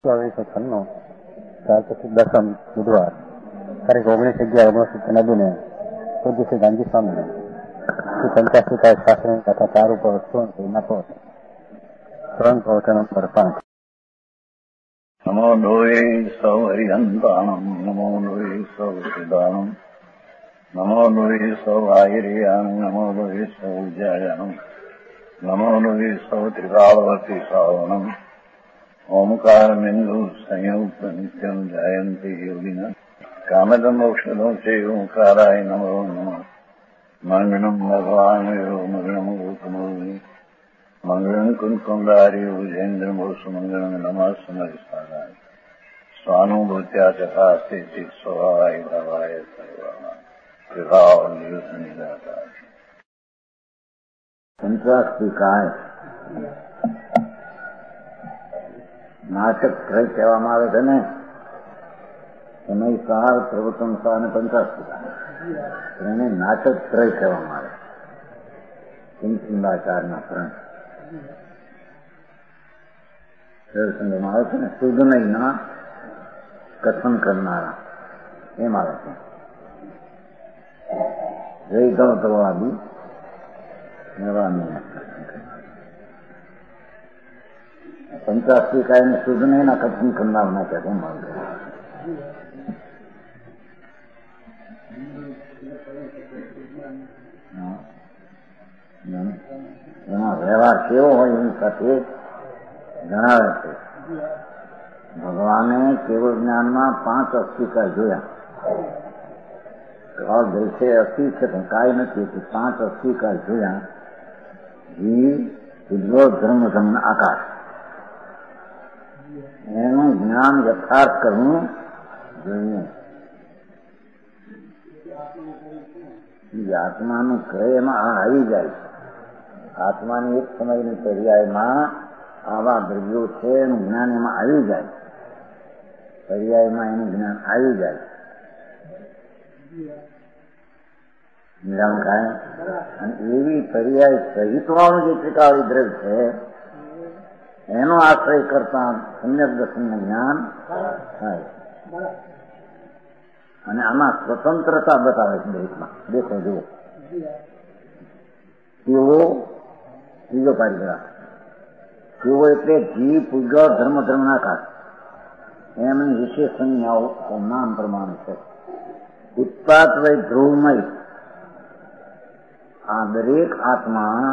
1996 ત્યાર પછી 10મ બુધવાર તારીખ 19/11/1993 પૂજ્ય શ્રી ગાંધી સ્વામી શ્રી પંચાશીકાય શાસ્ત્રની કથા 4 ઉપર નફો ત્રણ પ્રવચન નંબર 5. નમો લોહે સૌ હરિહંતાણમ નમો લોહે સૌ સિદ્ધાણમ નમો લોહે સૌ આયર્યાન નમો લોહે સૌ જયાનમ નમો લોહે સૌ ત્રિકાળવતી સાવનમ ઓમકાર બિંદુ સંયુક્ત નિત્યમ જયંતિ યોગિના કામદમ ઔષધો છે ઓંકારાય નમો નમઃ મંગળમ ભગવાન મંગળમ ગોતમોની મંગળમ કુંકુંડારી ઉજેન્દ્ર મોસુમંગળમ નમઃ સમરિસ્તાનાય સ્વાનુભૂત્યા ચકાસ્તે ચિત સ્વભાવાય ભાવાય સર્વાના વિભાવ નિદાતા પંચાસ્તિકાય નાટક ત્રય કહેવામાં આવે છે ને, સમય સાર, પ્રવચન સાર અને પંચાસ્તિકા. એને નાટક ત્રય કહેવામાં આવે. કિંચિંદાચારના ત્રણ સંઘમાં આવે છે ને, સુધનયના કથન કરનારા એમ આવે છે. જયગણતવાદી પંચાસ્તિકાયને સુધનયના કથન કરનારના કહેવામાં આવે. એનો વ્યવહાર કેવો હોય એની સાથે જણાવે છે. ભગવાને કેવળ જ્ઞાનમાં 5 અસ્તિકા જોયા. દેશે અસ્થિ છે પણ કાંઈ નથી. 5 અસ્તિકા જોયા. જીવ, શુદ્ધો, ધર્મ, આકાશ. એનું જ્ઞાન યથાર્થ કરવું જોઈએ. આત્માનું કહે એમાં આવી જાય છે. આત્માની એક સમયની પર્યાયમાં આવા દ્રવ્યો છે એનું જ્ઞાન એમાં આવી જાય. પર્યાયમાં એનું જ્ઞાન આવી જાય. અને એવી પર્યાય સહિત વાળું જે ત્રિકાળી દ્રવ્ય છે એનો આશ્રય કરતા સમ્યક દર્શનનું જ્ઞાન થાય. અને આમાં સ્વતંત્રતા બતાવે છે દરેકમાં. દેખો જુઓ, કેવો ત્રીજો પારિગ્રાફ. કેવો એટલે જીવ, પૂજ્ય, ધર્મ, ધર્મનાકાર એમની વિશેષ સંજ્ઞાઓ નામ પ્રમાણે છે. ઉત્પાત વય ધ્રુવમય. આ દરેક આત્મા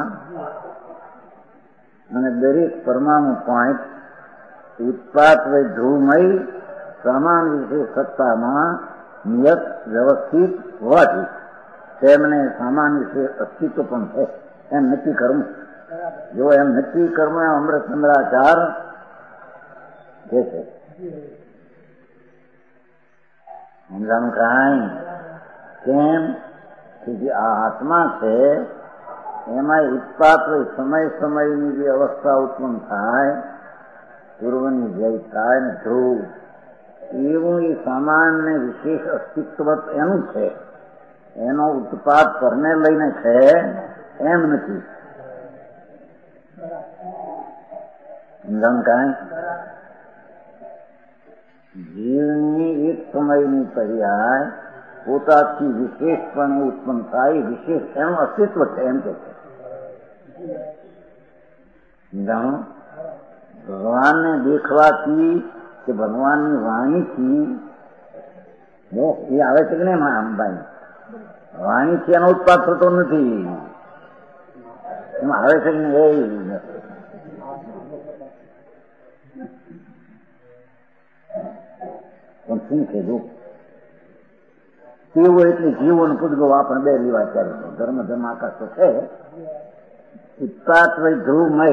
અને દરેક પરમાણુ પોઈન્ટ ઉત્પાત વય ધ્રુવમય સમાન વિશેષ સત્તામાં નિયત વ્યવસ્થિત હોવાથી તેમને સામાન્ય વિશે અસ્તિત્વ પણ છે એમ નક્કી કરવું. જો એમ નક્કી કરવું એમ અમૃતચંદ્રાચાર કે છે. સમજાણું કાંઈ? કેમ કે જે આ આત્મા છે એમાં ઉત્પાત હોય, સમય સમયની જે અવસ્થા ઉત્પન્ન થાય, પૂર્વની જય થાય ને ધ્રુવ, એવું એ સામાન્ય વિશેષ અસ્તિત્વ એનું છે. એનો ઉત્પાદ પરને લઈને છે એમ નથી. કાંઈ જીવની એક સમયની પર્યાય પોતાથી વિશેષપણે ઉત્પન્ન થાય, વિશેષ એનું અસ્તિત્વ છે એમ કે છે. ભગવાનને દેખવાથી કે ભગવાનની વાણીથી એ આવે છે કે નહીં? અંબાઈ વાણીથી એનો ઉત્પાદ થતો નથી. એમાં આવે છે કે નહીં? પણ શું છે? જો કેવો એટલે જીવો ને પૂજગો આપણે બે લેવા ચાલે છે. ધર્મ, ધર્મ, આકાશ તો છે. ઉત્પાત વય ધ્રુવમય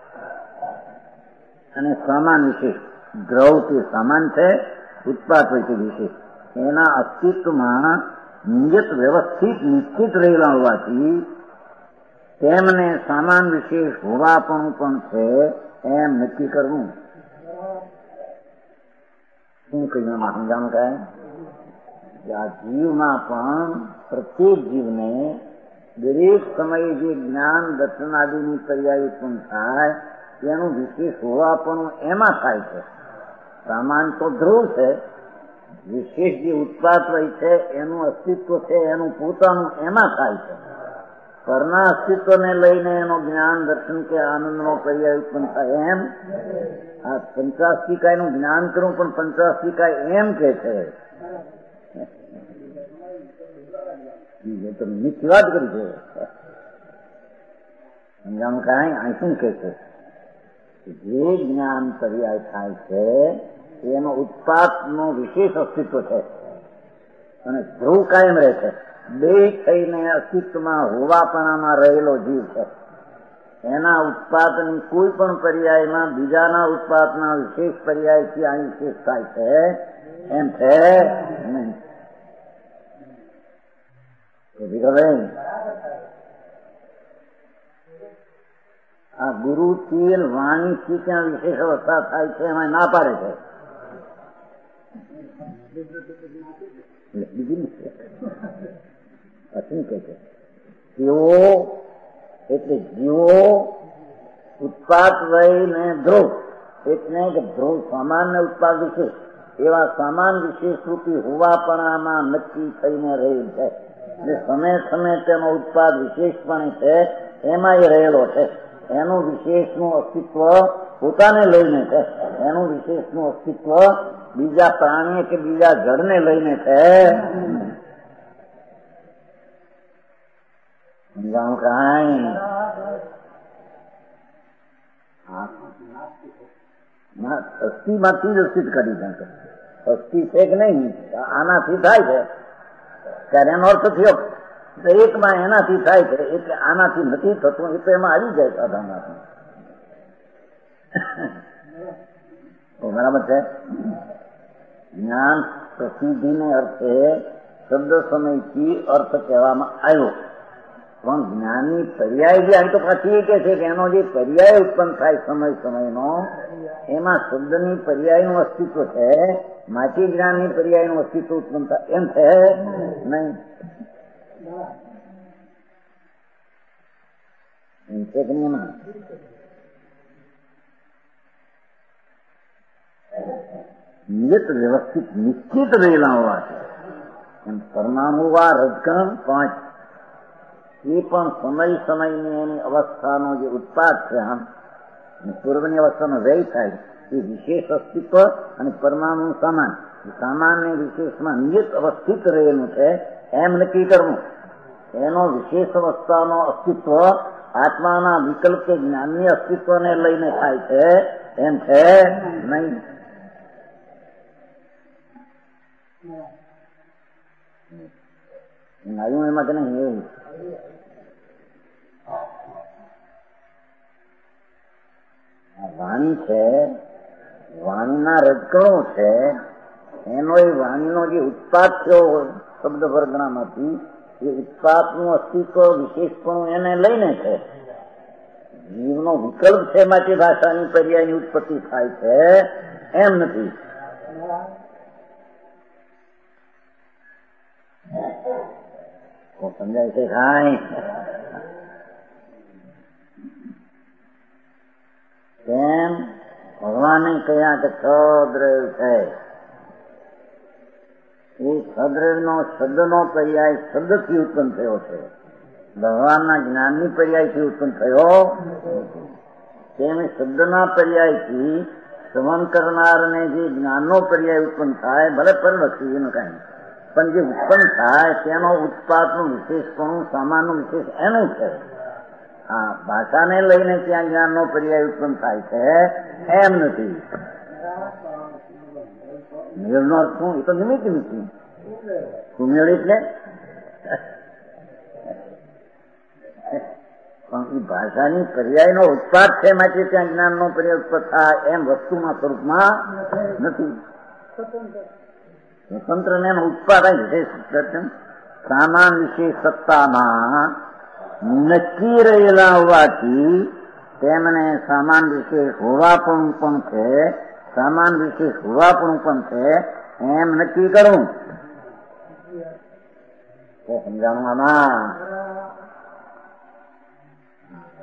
અને સમાન વિશેષ. દ્રવ તે સમાન છે, ઉત્પાત હોય તે વિશેષ. એના અસ્તિત્વમાં નિયત વ્યવસ્થિત નિશ્ચિત રહેલા હોવાથી તેમને સમાન વિશેષ હોવાપણું પણ છે એમ નક્કી કરવું. શું કહ્યું? સમજાણું કાંઈ? આ જીવમાં પણ પ્રત્યેક જીવને દરેક સમયે જે જ્ઞાન દર્શનાદિની પર્યાય ઉત્પન્ન થાય એનું વિશેષ હોવાપણું એમાં થાય છે. સામાન તો ધ્રુવ છે, વિશેષ જે ઉત્પાદ હોય છે એનું અસ્તિત્વ છે એનું પોતાનું એમાં થાય છે. પરના અસ્તિત્વને લઈને એનું જ્ઞાન દર્શન કે આનંદનો પર્યાય ઉત્પન્ન થાય એમ આ પંચાસ્તિકાયનું જ્ઞાન કરવું પણ પંચાસ્તિકાય એમ કે છે એ તો નીચી વાત કરી છે. સમજાણું કાંઈ અહીં શું કે છે જે જ્ઞાન પર્યાય થાય છે એનો ઉત્પાદનું વિશેષ અસ્તિત્વ છે અને ધ્રુવ કાયમ રહે છે. બે થઈને અસ્તિત્વમાં હોવાપણામાં રહેલો જીવ છે. એના ઉત્પાદની કોઈ પણ પર્યાયમાં બીજાના ઉત્પાદના વિશેષ પર્યાયથી અહીં વિશેષ થાય છે એમ છે નહીં. આ ગુરુથી વાણીથી ત્યાં વિશેષ અવસ્થા થાય છે એમાં ના પાડે છે. શું કે છે તેઓ એટલે જીવો ઉત્પાદ વયને ધ્રુવ એટલે કે ધ્રુવ સામાન્ય ઉત્પાદ વિશેષ એવા સામાન વિશેષ રૂપી હોવાપણામાં નક્કી થઈને રહેલ છે. જે સમય સમય તેનો ઉત્પાદ વિશેષપણે છે એમાં એ રહેલો છે. એનું વિશેષનું અસ્તિત્વ પોતાને લઈને છે. એનું વિશેષનું અસ્તિત્વ બીજા પ્રાણી કે બીજા જળને લઈને છે. સમજાણું કાંઈ અસ્થિમાંથી જ અસ્તિત્વ કરી શકે. અસ્થિ છે કે નહીં આનાથી થાય છે ત્યારે એનો અર્થ થયો એકમાં એનાથી થાય છે એટલે આનાથી નથી થતું એ તો એમાં આવી જાય સાધારણ. બરાબર છે. જ્ઞાન પ્રસિદ્ધિને અર્થે શબ્દ સમયથી અર્થ કહેવામાં આવ્યો પણ જ્ઞાનની પર્યાય જે અહીં તો પાછી એ કે છે કે એનો જે પર્યાય ઉત્પન્ન થાય સમય સમયનો એમાં શબ્દની પર્યાયનું અસ્તિત્વ છે. માટી જ્ઞાનની પર્યાયનું અસ્તિત્વ ઉત્પન્ન થાય એમ છે નહીં. નિયત વ્યવસ્થિત નિશ્ચિત રહેલા હોવાથી એમ પરમાણુવા રજકણ 5 એ પણ સમય સમયની એની અવસ્થાનો જે ઉત્પાદ છે આમ પૂર્વની અવસ્થાનો વ્યય થાય એ વિશેષ અસ્તિત્વ અને પરમાણુ સામાન સામાન્ય વિશેષમાં નિયત અવસ્થિત રહેલું છે એમ નક્કી કરવું. એનો વિશેષ અવસ્થાનો અસ્તિત્વ આત્માના વિકલ્પ કે જ્ઞાનની અસ્તિત્વને લઈને થાય છે એમ છે નહીં. આવ્યું એમાં કે નહીં એવું વાણી છે વાણીના રજકણો છે એનો એ વાણીનો જે ઉત્પાદ થયો શબ્દ વર્ગણામાંથી એ ઉત્પાદનું અસ્તિત્વ વિશેષપણું એને લઈને છે. જીવનો વિકલ્પ છે માટે ભાષાની પર્યાયની ઉત્પત્તિ થાય છે એમ નથી. સમજાય છે કાંઈ? તેમ ભગવાને કહ્યા કે સદ્રવ છે એ સદ્રવનો શબ્દનો પર્યાય શબ્દથી ઉત્પન્ન થયો છે. ભગવાનના જ્ઞાનની પર્યાયથી ઉત્પન્ન થયો. તેમ શબ્દના પર્યાયથી શ્રવણ કરનારને જે જ્ઞાનનો પર્યાય ઉત્પન્ન થાય ભલે પરલક્ષી એનું કાંઈ પણ જે ઉત્પન્ન થાય તેનો ઉત્પાદનું વિશેષપણું સામાનનું વિશેષ એનું છે. હા ભાષાને લઈને ત્યાં જ્ઞાનનો પર્યાય ઉત્પન્ન થાય છે એમ નથી. મેળનો અર્થ શું? એ તો નિમિત્ત નથી. સુમેળ એટલે પણ એ ભાષાની પર્યાયનો ઉત્પાદ છે માટે ત્યાં જ્ઞાનનો પર્યાય ઉત્પન્ન થાય એમ વસ્તુના સ્વરૂપમાં નથી. સ્વતંત્ર ને એનો ઉત્પાદ સામાન વિશેષ સત્તામાં નક્કી રહેલા હોવાથી તેમને સામાન વિશેષ હોવાપણું પણ છે સામાન વિશેષ હોવાપણું પણ છે એમ નક્કી કરવું. સમજાણું આમાં?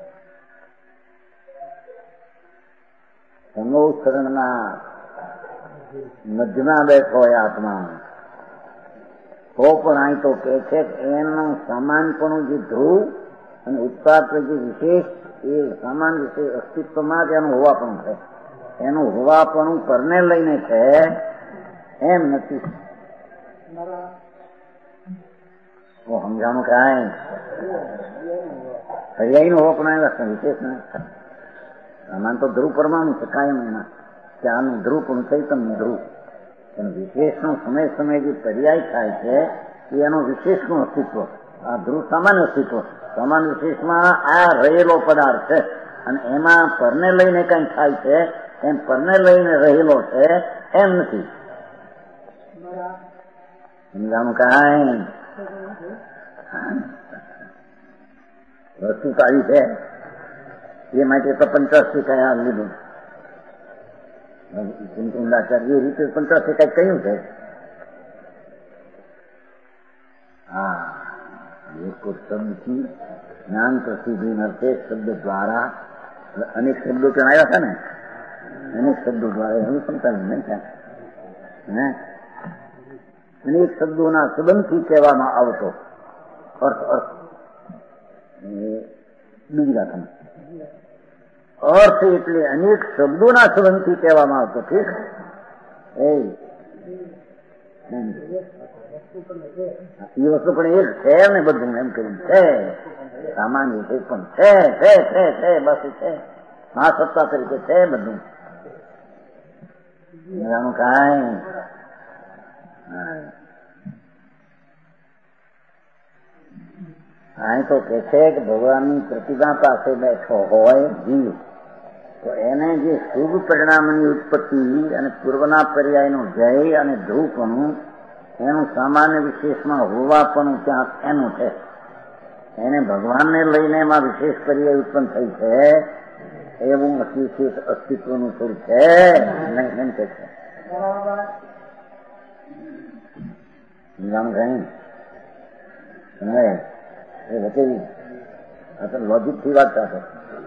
સંગોચરણના મધ્યમાં બેઠો હોય આત્મા, તો પણ અહીં તો કે છે એનું સામાન્યપણું જે ધ્રુવ અને ઉત્પાદ જે વિશેષ એ સામાન વિશેષ અસ્તિત્વમાં જ એનું હોવાપણું છે. એનું હોવાપણું પરને લઈને છે એમ નથી. સમજાણું કાંઈ હરિયાઈ નો હોવાપણું આવ્યા વિશેષ નહીં. સામાન તો ધ્રુવ પરમાણુ છે કાયમ એના, કે આનું ધ્રુવ પણ ચૈતન્ય ધ્રુવ. પણ વિશેષનું સમય સમય જે પર્યાય થાય છે એ એનો વિશેષનું અસ્તિત્વ. આ ધ્રુવ સામાન્ય અસ્તિત્વ, સામાન્ય વિશેષમાં આ રહેલો પદાર્થ છે અને એમાં પરને લઈને કઈ થાય છે એમ પરને લઈને રહેલો છે એમ નથી. સમજાણું કાંઈ વસ્તુ આવી છે એ માટે તો 50 કયા લીધું. ઊંડાચાર્ય એ રીતે 50 કઈ કહ્યું છે. હા, એક શબ્દથી જ્ઞાન પ્રસિદ્ધિ નર્તે શબ્દ દ્વારા અનેક શબ્દો પણ આવ્યા હતા ને, અનેક શબ્દો દ્વારા એવું સમજાવ્યું નહીં થાય. અનેક શબ્દોના સંબંધથી કહેવામાં આવતો અર્થ અર્થ બીજી વાત અર્થ એટલે અનેક શબ્દોના સંબંધથી કહેવામાં આવતો. ઠીક, એ વસ્તુ પણ એક છે ને બધું એમ કરીને છે. સામાન્ય છે પણ છે બસ છે, આ સત્તા તરીકે છે બધું. એનું કાંઈ અહીં તો કે છે કે ભગવાનની પ્રતિભા પાસે બેઠો હોય જીવ તો એને જે શુભ પરિણામની ઉત્પત્તિ અને પૂર્વના પર્યાયનું જય અને ધ્રુવપણું એનું સામાન્ય વિશેષમાં હોવાપણું ત્યાં એનું છે. એને ભગવાનને લઈને એમાં વિશેષ પર્યાય ઉત્પન્ન થઈ છે એવું વિશેષ અસ્તિત્વનું સ્વરૂપ છે નહીં એમ કે છે. એ વચેવી આ તો લોજિક થી વાત થશે.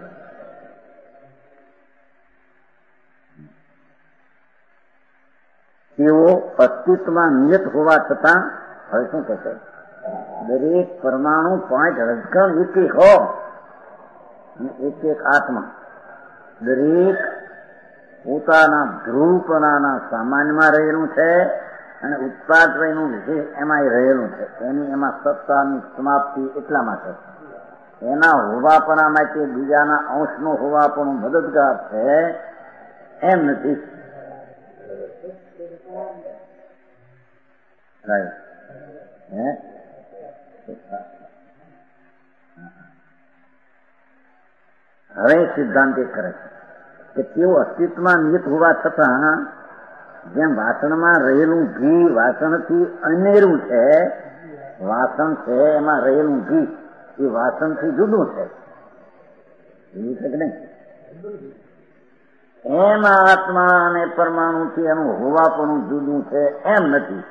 તેઓ અસ્તિત્વમાં નિયત હોવા છતાં હવે શું કહેશે, દરેક પરમાણુ 5 રજકણ એક હો અને એક આત્મા દરેક પોતાના ધ્રુવપણાના સામાન્યમાં રહેલું છે અને ઉત્પાદનું વિશેષ એમાં રહેલું છે. એની એમાં સત્તાની સમાપ્તિ એટલામાં છે. એના હોવાપણા માટે બીજાના અંશનો હોવાપણું મદદગાર છે એમ નથી. હવે સિદ્ધાંત એ કરે છે કે તેઓ અસ્તિત્વમાં નિયત હોવા છતાં જેમ વાસણમાં રહેલું ઘી વાસણથી અનેરું છે, વાસણ છે એમાં રહેલું ઘી એ વાસણથી જુદું છે, એવું છે કે નહીં? એમાં આત્મા અને પરમાણુથી એનું હોવાપણું જુદું છે એમ નથી.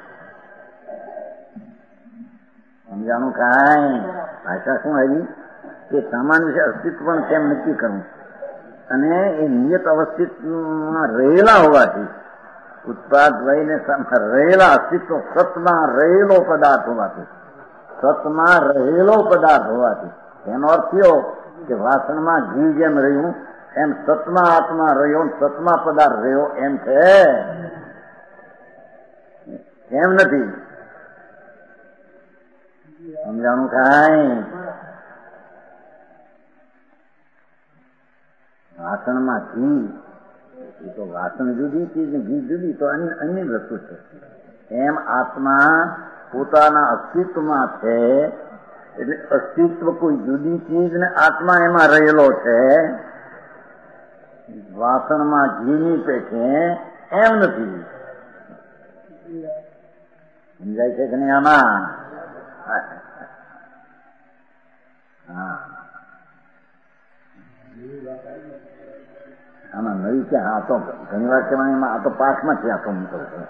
સમજાણું કાંઈ? ભાષા શું આવી કે સામાન્ય વિશે અસ્તિત્વ પણ કેમ નક્કી કરવું અને એ નિયત અવસ્થિતમાં રહેલા હોવાથી ઉત્પાદ વહીને રહેલા અસ્તિત્વ સતમાં રહેલો પદાર્થ હોવાથી સતમાં રહેલો પદાર્થ હોવાથી એનો અર્થ થયો કે વાસણમાં ઘી જેમ રહ્યું એમ સતમાં આત્મા રહ્યો, સતમાં પદાર્થ રહ્યો એમ છે એમ નથી. સમજાણું કાંઈ? વાસણમાં ઘી એ તો વાસણ જુદી ચીજ ને ઘી જુદી તો અન્ય વસ્તુ છે. એમ આત્મા પોતાના અસ્તિત્વમાં છે એટલે અસ્તિત્વ કોઈ જુદી ચીજ ને આત્મા એમાં રહેલો છે. વાસણમાં ઘીની પેટે એમ નથી. સમજાય છે કે નહીં આમાં? હા, આમાં નવી છે. આ તો ઘણી વાર કહેવાય એમાં આ તો પાસમાં છે. આ તો મૂકવું છે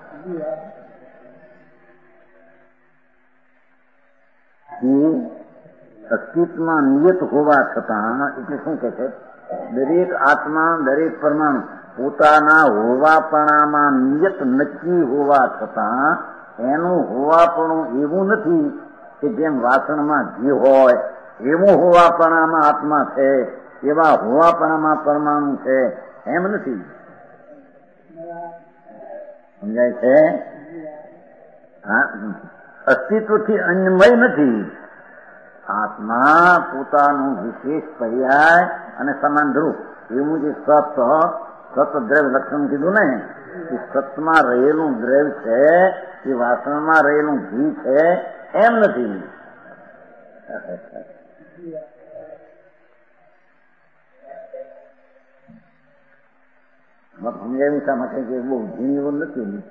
અસ્તિત્વમાં નિયત હોવા છતાં એટલે શું કે છે, દરેક આત્મા દરેક પરમાણુ પોતાના હોવાપણામાં નિયત નક્કી હોવા છતાં એનું હોવાપણું એવું નથી કે જેમ વાસણમાં ઘી હોય એવું હોવાપણામાં આત્મા છે, એવા હોવાપણામાં પરમાણુ છે એમ નથી. સમજાય છે? અસ્તિત્વથી અન્યમય નથી. આત્મા પોતાનું વિશેષ પર્યાય અને સમાન ધ્રુવ એવું જે સત દ્રવ્ય લક્ષણ કીધું ને, એ સતમાં રહેલું દ્રવ્ય છે, એ વાસણમાં રહેલું ઘી છે એમ નથી. સમજાયું શા માટે કે બહુ ઘી એવું નથી.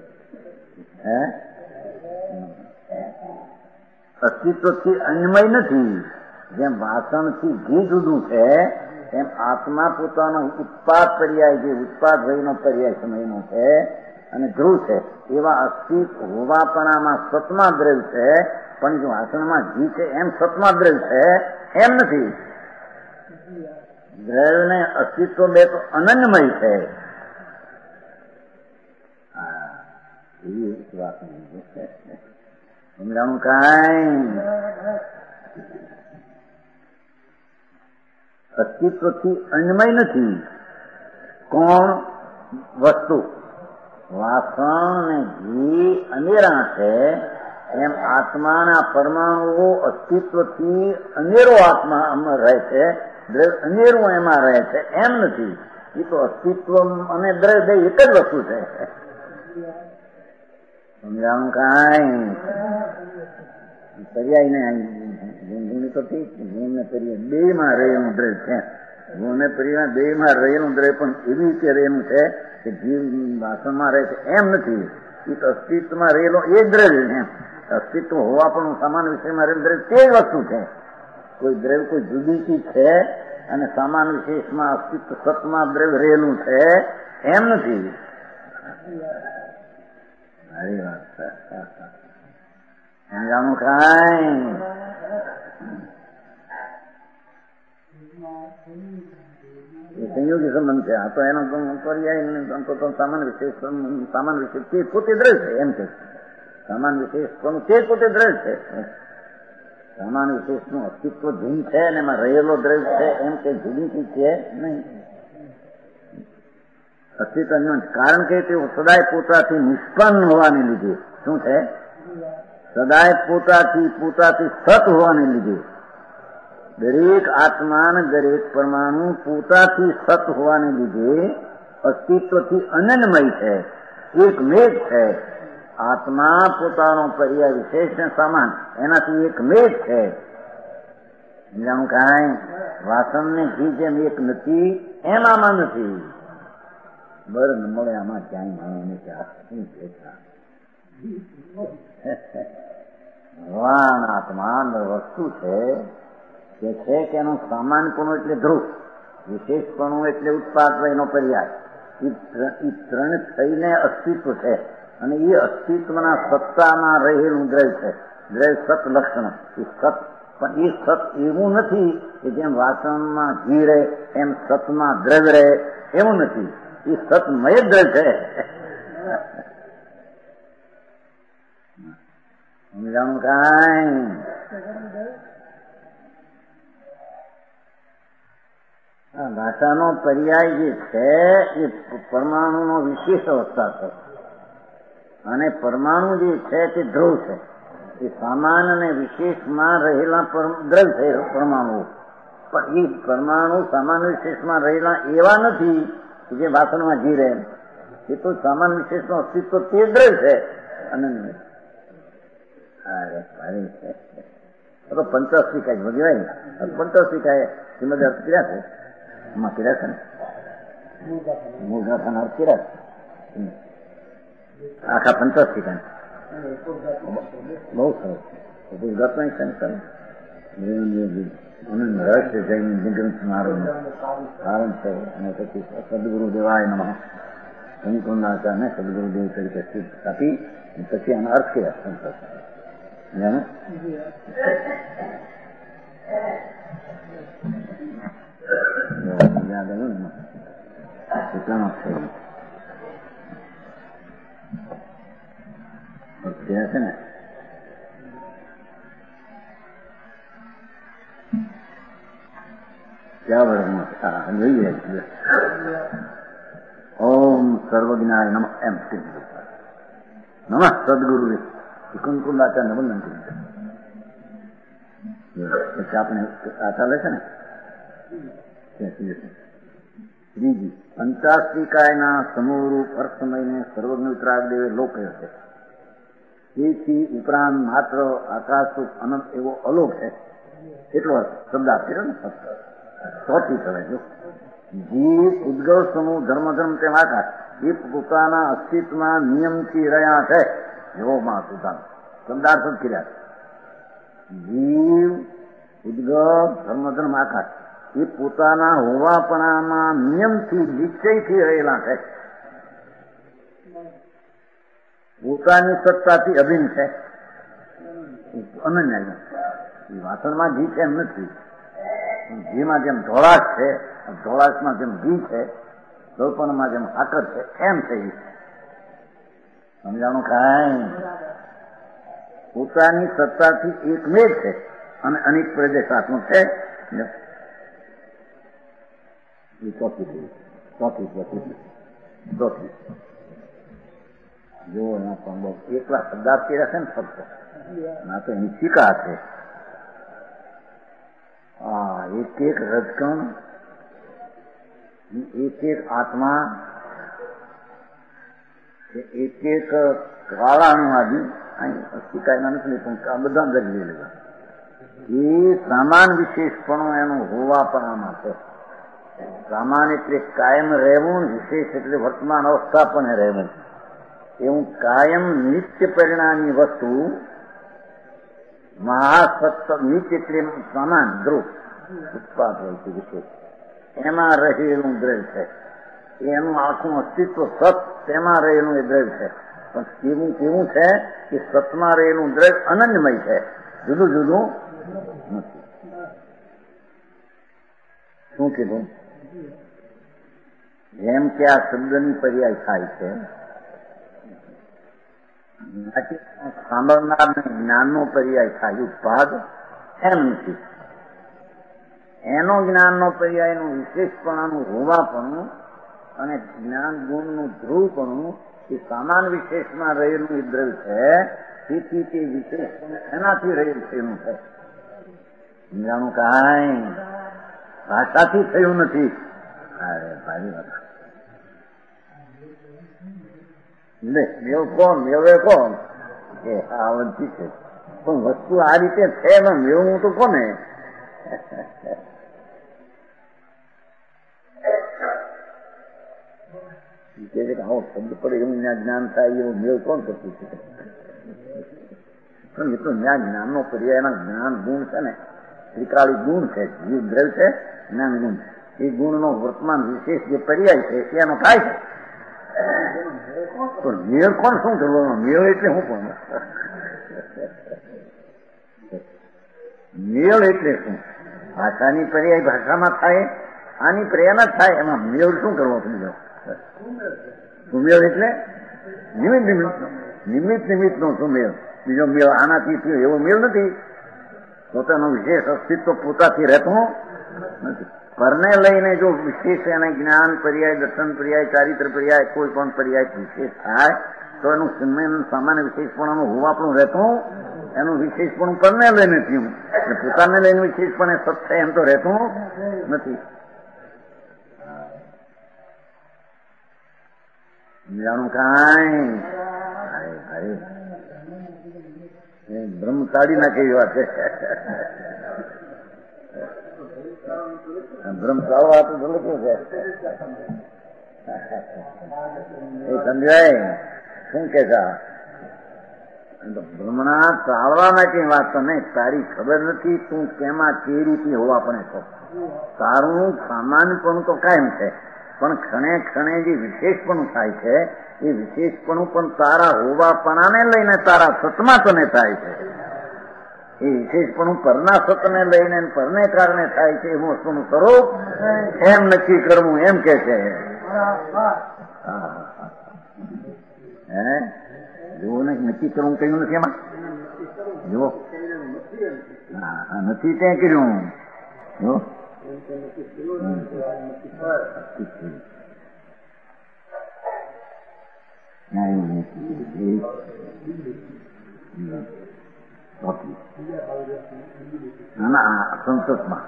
અસ્તિત્વથી અન્યમય નથી. જેમ વાસણથી ઘી જુદું છે એમ આત્મા પોતાનો ઉત્પાદ પર્યાય, જે ઉત્પાદ વયનો પર્યાય સમયનો છે અને ધ્રુવ છે, એવા અસ્તિત્વ હોવાપણામાં સતમા દ્રવ્ય છે, પણ જો વાસણમાં ઘી છે એમ સતમા દ્રવ્ય છે એમ નથી. દ્રવ્યને અસ્તિત્વ બે તો અનન્યમય છે. સમજાણું કાંઈ? અસ્તિત્વથી અન્યમય નથી. કોણ? વસ્તુ. વાસણ ને ઘી અનેરા છે એમ આત્માના પરમાણુઓ અસ્તિત્વથી અનેરો આત્મા રહે છે, દ્રવ્ય અનેરું એમાં રહે છે એમ નથી. એ તો અસ્તિત્વ અને દ્રવ્ય એક જ વસ્તુ છે. સમજાણું કાંઈ? પર્યાય ને તો ઠીક છે, ગુણ ને પર્યાય બે માં રહેલું દ્રવ્ય છે. ગુણ ને પર્યાય બે માં રહેલું દ્રવ્ય પણ એવી રીતે રહેલું છે કે જીવ વાસણમાં રહે છે એમ નથી. એ તો અસ્તિત્વમાં રહેલો એ જ દ્રવ્ય છે. અસ્તિત્વ હોવા પણ સમાન વિષયમાં રહેલું દ્રવ્ય તે જ વસ્તુ છે. કોઈ દ્રવ્ય કોઈ જુદી ચીજ છે અને સમાન વિશેષમાં અસ્તિત્વ સતમાં દ્રવ્ય રહેલું છે એમ નથી. મારી વાત સમજાણું કાંઈ? એ સંયોગી સંબંધ છે. આ તો એનો પર્યાય તો સામાન વિશેષ તે પોતે દ્રવ્ય છે એમ છે. સામાન વિશેષ પણ તે પોતે દ્રવ્ય છે. સામાન વિશેષનું અસ્તિત્વ ભિન્ન છે અને એમાં રહેલો દ્રવ્ય છે એમ કે જુદી ચીજ છે નહીં. અસ્તિત્વ કારણ કે તે સદાય પોતાથી નિષ્પન્ન હોવાને લીધે શું છે? સદાય પોતાથી સત હોવાને લીધે દરેક આત્મા અને દરેક પરમાણુ પોતાથી સત હોવાને લીધે અસ્તિત્વથી અનન્યમય છે, એકમેક છે. આત્મા પોતાનો પર્યાય વિશેષ ને સમાન એનાથી એકમેક છે. સમજાણું કાંઈ? વાસણને ઘી જેમ એક નથી એમ આમાં નથી. બર ન મળે આમાં ક્યાંય માણસને ભગવાન આત્મા વસ્તુ છે કે છે કે એનું સામાન્યપણું એટલે ધ્રુવ, વિશેષપણું એટલે ઉત્પાદ એનો પર્યાય. એ ત્રણ થઈને અસ્તિત્વ છે અને એ અસ્તિત્વના સત્તામાં રહેલું દ્રવ્ય છે. દ્રવ્ય સત લક્ષણ. પણ એ સત એવું નથી કે જેમ વાસણમાં ઘી રહે એમ સતમાં દ્રવ્ય રહે એવું નથી. એ સતમય દ્રવ્ય છે. સમજાણું કાંઈ? ભાષાનો પર્યાય જે છે એ પરમાણુનો વિશેષ અવસ્થા છે અને પરમાણુ જે છે તે ધ્રુવ છે. એ સામાન્ય અને વિશેષમાં રહેલા દ્રવ્ય છે પરમાણુ. પણ એ પરમાણુ સામાન્ય વિશેષમાં રહેલા એવા નથી કે જે વાસણમાં ઘી રહે. એ તો સામાન્ય વિશેષનું અસ્તિત્વ તે દ્રવ્ય છે. અને તો પંચસ્વિકાય ભગવાય પંચસ્વિકાય શ્રીમદ અર્થ કર્યા છે. એમાં કર્યા છે ને મૂળ ગાથાના અર્થ કર્યા છે આખા પંચસ્વિકાય. બહુ સરસ છે. ગતમાં સંકલ્પ રહસ્ય જૈન નિગ્રંથ મારું કારણ છે. અને પછી સદગુરુદેવાય નમઃ સંકુંડાચાર્યને સદગુરુદેવ તરીકે સ્થિત આપી પછી આનો અર્થ કર્યા સંકલ્પ. યાદ આવ્યું ને કેટલાનો છે ને ક્યાં વર્ષમાં જોઈએ ઓમ સર્વજ્ઞાય નમઃ એમ નમઃ સદગુરુ કુંકુંદાચાર્ય વંદન કરી આપણે આ ચાલે છે ને. ત્રીજી, પંચાસ્તિકાયના સમૂહરૂપ અર્થમયને સર્વજ્ઞ વિતરાગદેવે લોપ્યો છે. તેથી ઉપરાંત માત્ર આકાશરૂપ અનંત એવો અલોક છે. એટલો શબ્દ આપ્યો ને ચોથી કરે જો જીવ ઉદ્ગવ સમૂહ ધર્મ તેમ આકાશ એ પોતાના અસ્તિત્વના નિયમથી રહ્યા છે. એવો માં પોતાનો શબ્દાર્થ જ કર્યા. જીવ ઉદ્ગવ ધર્મ આકાશ એ પોતાના હોવાપણામાં નિયમથી નિશ્ચયથી રહેલા છે. પોતાની સત્તાથી અભિન્ન છે. અનન્ય વાસણમાં ઘી છે એમ નથી. ઘીમાં જેમ ધોળાશ છે, ધોળાશમાં જેમ ઘી છે, દર્પણમાં જેમ સાકર છે, એમ છે. સમજાણું કાંઈ પોતાની સત્તાથી એકમેવ છે અને અનેક પ્રદેશાત્મક છે. ચોથી જો એના પણ બહુ એકલા શબ્દાર્થ કર્યા છે ને ફક્ત ના તો એની શીખા છે. એક એક રજકણ, એક એક આત્મા, એક એક કાળાનું આદિ શીખાયના નથી પણ બધા જગી લેવા એ સામાન વિશેષપણું એનું હોવાપણામાં છે. સામાન એટલે કાયમ રહેવું, વિશેષ એટલે વર્તમાન અવસ્થા પણ રહેવું. એવું કાયમ નિત્ય પરિણામી વસ્તુ મહાસત્વ નિત્ય એટલે સામાન ધ્રુવ ઉત્પાદ હોય છે વિશેષ. એમાં રહેલું દ્રવ્ય છે. એનું આખું અસ્તિત્વ સત તેમાં રહેલું એ દ્રવ્ય છે. પણ કેવું છે કે સતમાં રહેલું દ્રવ્ય અનન્યમય છે, જુદું જુદું નથી. શું કીધું? જેમ કે આ શબ્દની પર્યાય થાય છે, સાંભળનારને જ્ઞાનનો પર્યાય થાય ઉત્પાદ એમ નથી. એનો જ્ઞાનનો પર્યાયનું વિશેષપણાનું હોવાપણું અને જ્ઞાન ગુણનું ધ્રુવપણું એ સામાન વિશેષમાં રહેલું એ દ્રવ્ય છે. તેથી તે વિશેષપણું એનાથી રહેલું છે એનું છે. સમજાણું કાંઈ ભાષાથી થયું નથી. અરે ભારી વાત. મેવ કોણ? મેવે કોણ? એ આવડતી છે પણ વસ્તુ આ રીતે છે ને મેવું તો કોને? આવો શબ્દ પડે એવું ત્યાં જ્ઞાન થાય એવું મેવ કોણ કરતું છે? પણ એ તો ત્યાં જ્ઞાનનો પર્યાય એના જ્ઞાન ગુણ છે ને, ત્રિકાળી ગુણ છે, જીવ દ્રવ્ય છે, જ્ઞાન ગુણ. એ ગુણનો વર્તમાન વિશેષ જે પર્યાય છે એનો થાય છે. પણ મેળ કોણ શું કરવાનું? મેળ એટલે શું પણ મેળ એટલે શું? ભાષાની પર્યાય ભાષામાં થાય, આની પર્યાય જ થાય. એમાં મેળ શું કરવો? બીજો સુમેળ એટલે નિમિત્ત નો સુમેળ. બીજો મેળ આનાથી થયો એવો મેળ નથી. પોતાનું વિશેષ અસ્તિત્વ પોતાથી રહેતું નથી. પરને લઈને જો વિશેષ એને જ્ઞાન પર્યાય, દર્શન પર્યાય, ચારિત્ર પર્યાય, કોઈ પણ પર્યાય વિશેષ થાય તો એનું સામાન્ય વિશેષપણું હોવાપણું રહેતું, એનું વિશેષપણું પરને લઈને થયું. પોતાને લઈને વિશેષપણે સત્ય એમ તો રહેતું નથી. જાણું કાંઈ બ્રહ્મ કાઢી નાખે એવી વાત છે. બ્રહ્મ ચાલવા તો ભલે કેવું છે એ સમજાય શું કે છે? બ્રહ્મણા ચાલવા માટેની વાત તો નહીં. તારી ખબર નથી તું કેમાં કેવી રીતે હોવા પણ છો. તારું સામાન્યપણું તો કાયમ છે, પણ ક્ષણે ક્ષણે જે વિશેષપણું થાય છે એ વિશેષપણું પણ તારા હોવાપણાને લઈને તારા સતમાં તને થાય છે. એ વિશેષપણું પરના સતને લઈને પરને કારણે થાય છે. એવું વસ્તુનું સ્વરૂપ એમ નક્કી કરવું એમ કે છે. હે જુઓ ને નક્કી કરવું કહ્યું નથી એમાં જુઓ હા નથી ત્યાં કર્યું જુઓ ના સંસ્કૃતમાં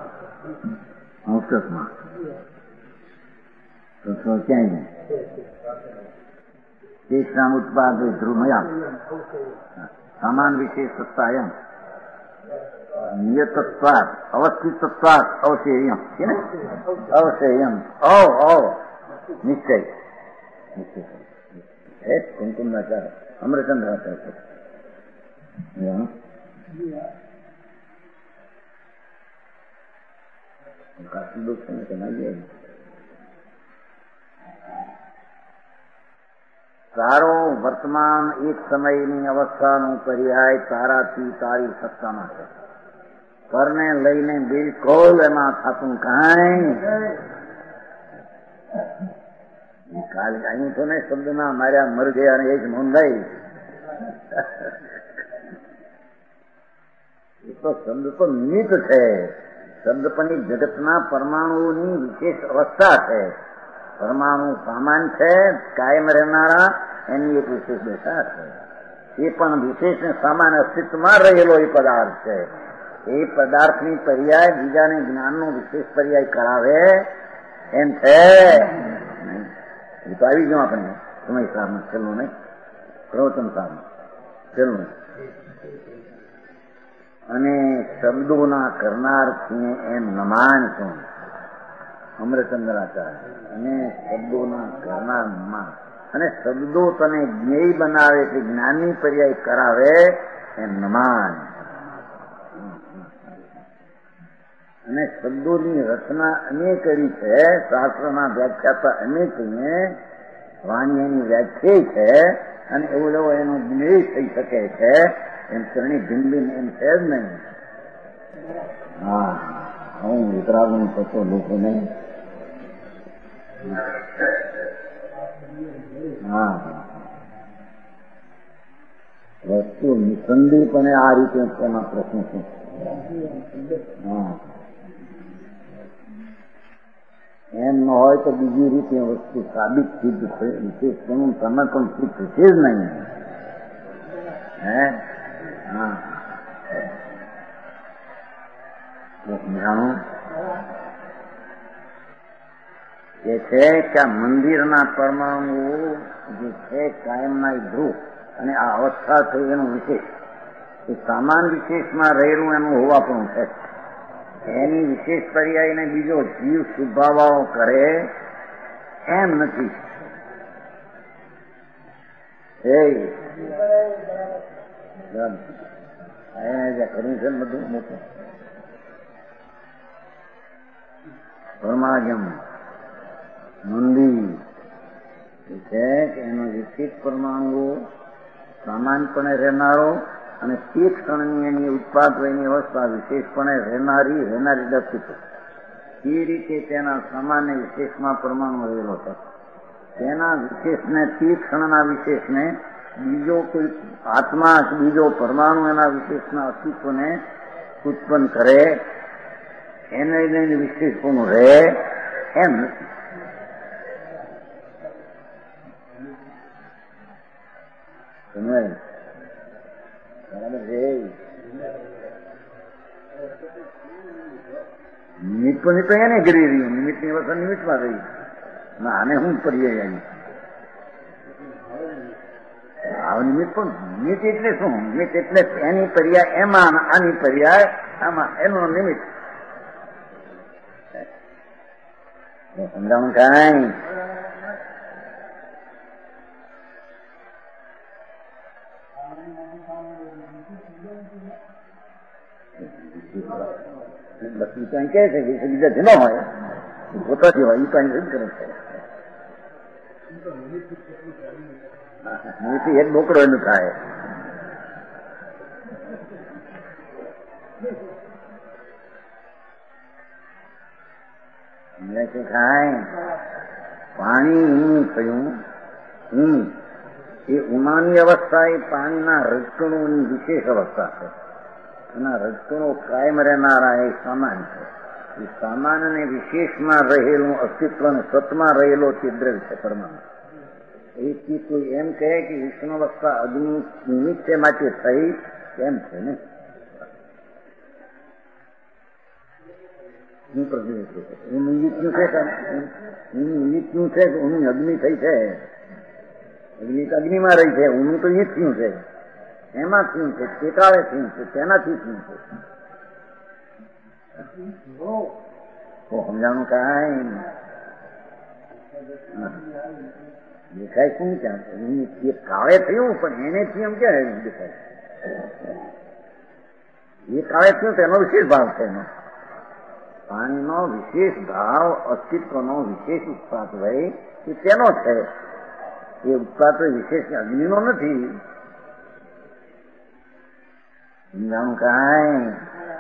સંસ્કૃત ક્યાંય તેષામ ઉત્પાદ ધ્રુમયા સમાન વિશેષતા એમ નિયતત્વાત અવસ્થિતત્વાત અવશેયમ છે ને અવશેયમ નિશ્ચય કુમકુમાચાર અમૃતચંદ્રાચાર્ય કાશી દુઃખ છે ને તમારી તારો વર્તમાન એક સમયની અવસ્થાનો પર્યાય તારાથી તારી સત્તામાં છે. પરને લઈને બિલકુલ એમાં થતું કાંઈ કાલે અહીં તો ને શબ્દના માર્યા મર ગયા અને એ જ નોંધાઈ. એ તો શબ્દ તો નિમિત્ત છે. શબ્દ પણ એ જગતના પરમાણુઓની વિશેષ અવસ્થા છે. પરમાણુ સામાન છે, કાયમ રહેનારા એની એક વિશેષ દશા છે. એ પણ વિશેષ સામાન અસ્તિત્વમાં રહેલો એ પદાર્થ છે. એ પદાર્થની પર્યાય બીજાને જ્ઞાનનો વિશેષ પર્યાય કરાવે એમ છે. એ તો આવી ગયો આપણે સમય સારમાં છેલ્લું નહીં પ્રવચન સારમાં છેલ્લું. અને શબ્દોના કરનાર છીએ એમ નમાન છું અમૃતચંદ્રાચાર્ય. અને શબ્દોના કરનાર નમાન અને શબ્દો તને જ્ઞેય બનાવે કે જ્ઞાનની પર્યાય કરાવે એમ નમાન. અને શબ્દોની રચના અમે કરી છે. શાસ્ત્રના વ્યાખ્યાતા અમે છીએ. વાણી એની વ્યાખ્યા છે અને એવું એવો એનો જ્ઞેય થઈ શકે છે એમ કરણી ભિંબિન એમ છે જ નહીં. હા હું વિતરાગું થતો લોકો નહીં. હા વસ્તુ નિસંદેહપણે આ રીતે તેના પ્રશ્ન છે. હા એમ ન હોય તો બીજી રીતે વસ્તુ સાબિત સિદ્ધ છે. વિશેષ તેનું તમે પણ સિદ્ધ છે જ નહીં. હે હા સમજાણું કે છે કે આ મંદિરના પરમાણુઓ જે છે કાયમના ધ્રુવ અને આ અવસ્થા થઈ એનું વિશેષ એ સામાન વિશેષમાં રહેલું એનું હોવાપણું છે. એની વિશેષ પર્યાયને બીજો જીવ શુભાવાઓ કરે એમ નથી. કર્યું છે બધું મોટું પરમાગમ મંદિર છે કે એનો વિશેષ પરમાણુ સામાનપણે રહેનારો અને તે ક્ષણની એની ઉત્પાદ એની અવસ્થા વિશેષપણે રહેનારી દર્શિત એ રીતે તેના સામાન્ય વિશેષમાં પરમાણુ રહેલો છે. તેના વિશેષને તે ક્ષણના વિશેષને બીજો કોઈ આત્મા બીજો પરમાણુ એના વિશેષના અસ્તિત્વને ઉત્પન્ન કરે એને લઈને વિશેષપણું રહે એમ નથી. બરાબર છે. નિમિત્ત તો એને કરી રહ્યું. નિમિત્તની વસ્તુ નિમિત્તમાં રહી. ના આને હું પર્યાય આવી આ નિમિત્ત પણ નિમિત્ત એટલે શું? નિમિત્ત એટલે એની પર્યાય એમાં આની પર્યાય આમાં એનું નિમિત્ત. સમજાણું કાંઈ? બસ કઈ કહે છે કે બીજા જ ન હોય પોતાથી હોય એ કઈ જ કરે છે. એક બોકડો એનું થાય. પાણી ઊનું થયું, ઊનું એ ઉનાની અવસ્થા એ પાણીના રજકણોની વિશેષ અવસ્થા છે. એના રજકણો કાયમ રહેનારા એ સામાન છે. એ સામાન અને વિશેષમાં રહેલું અસ્તિત્વ અને સતમાં રહેલો તે દ્રવ્ય છે પરમાણુ. એથી કોઈ એમ કહે કે વિષ્ણુવસ્થા અગ્નિ નિમિત્તે માટે થઈ એમ છે ને. હું પ્રતિનિધિત્વ હું નિમિત્તનું છે કે હું નિમિત્તનું છે કે હું અગ્નિ થઈ છે. અગ્નિ અગ્નિમાં રહી છે, ઊનું તો ઈ જ થયું છે. એમાં થયું છે, કેટાળે થયું છે, તેનાથી થયું છે. સમજાવવાનું કાંઈ દેખાય શું ક્યાં એ કાળે થયું, પણ એને એમ ક્યાં દેખાય? એ કાળે થયું તો એનો વિશેષ ભાવ છે. એનો પાણીનો વિશેષ ભાવ, અસ્તિત્વનો વિશેષ ઉત્પાદ હોય એ તેનો છે. એ ઉત્પાદ વિશેષ અગ્નિનો નથી. સમજાણું કાંઈ?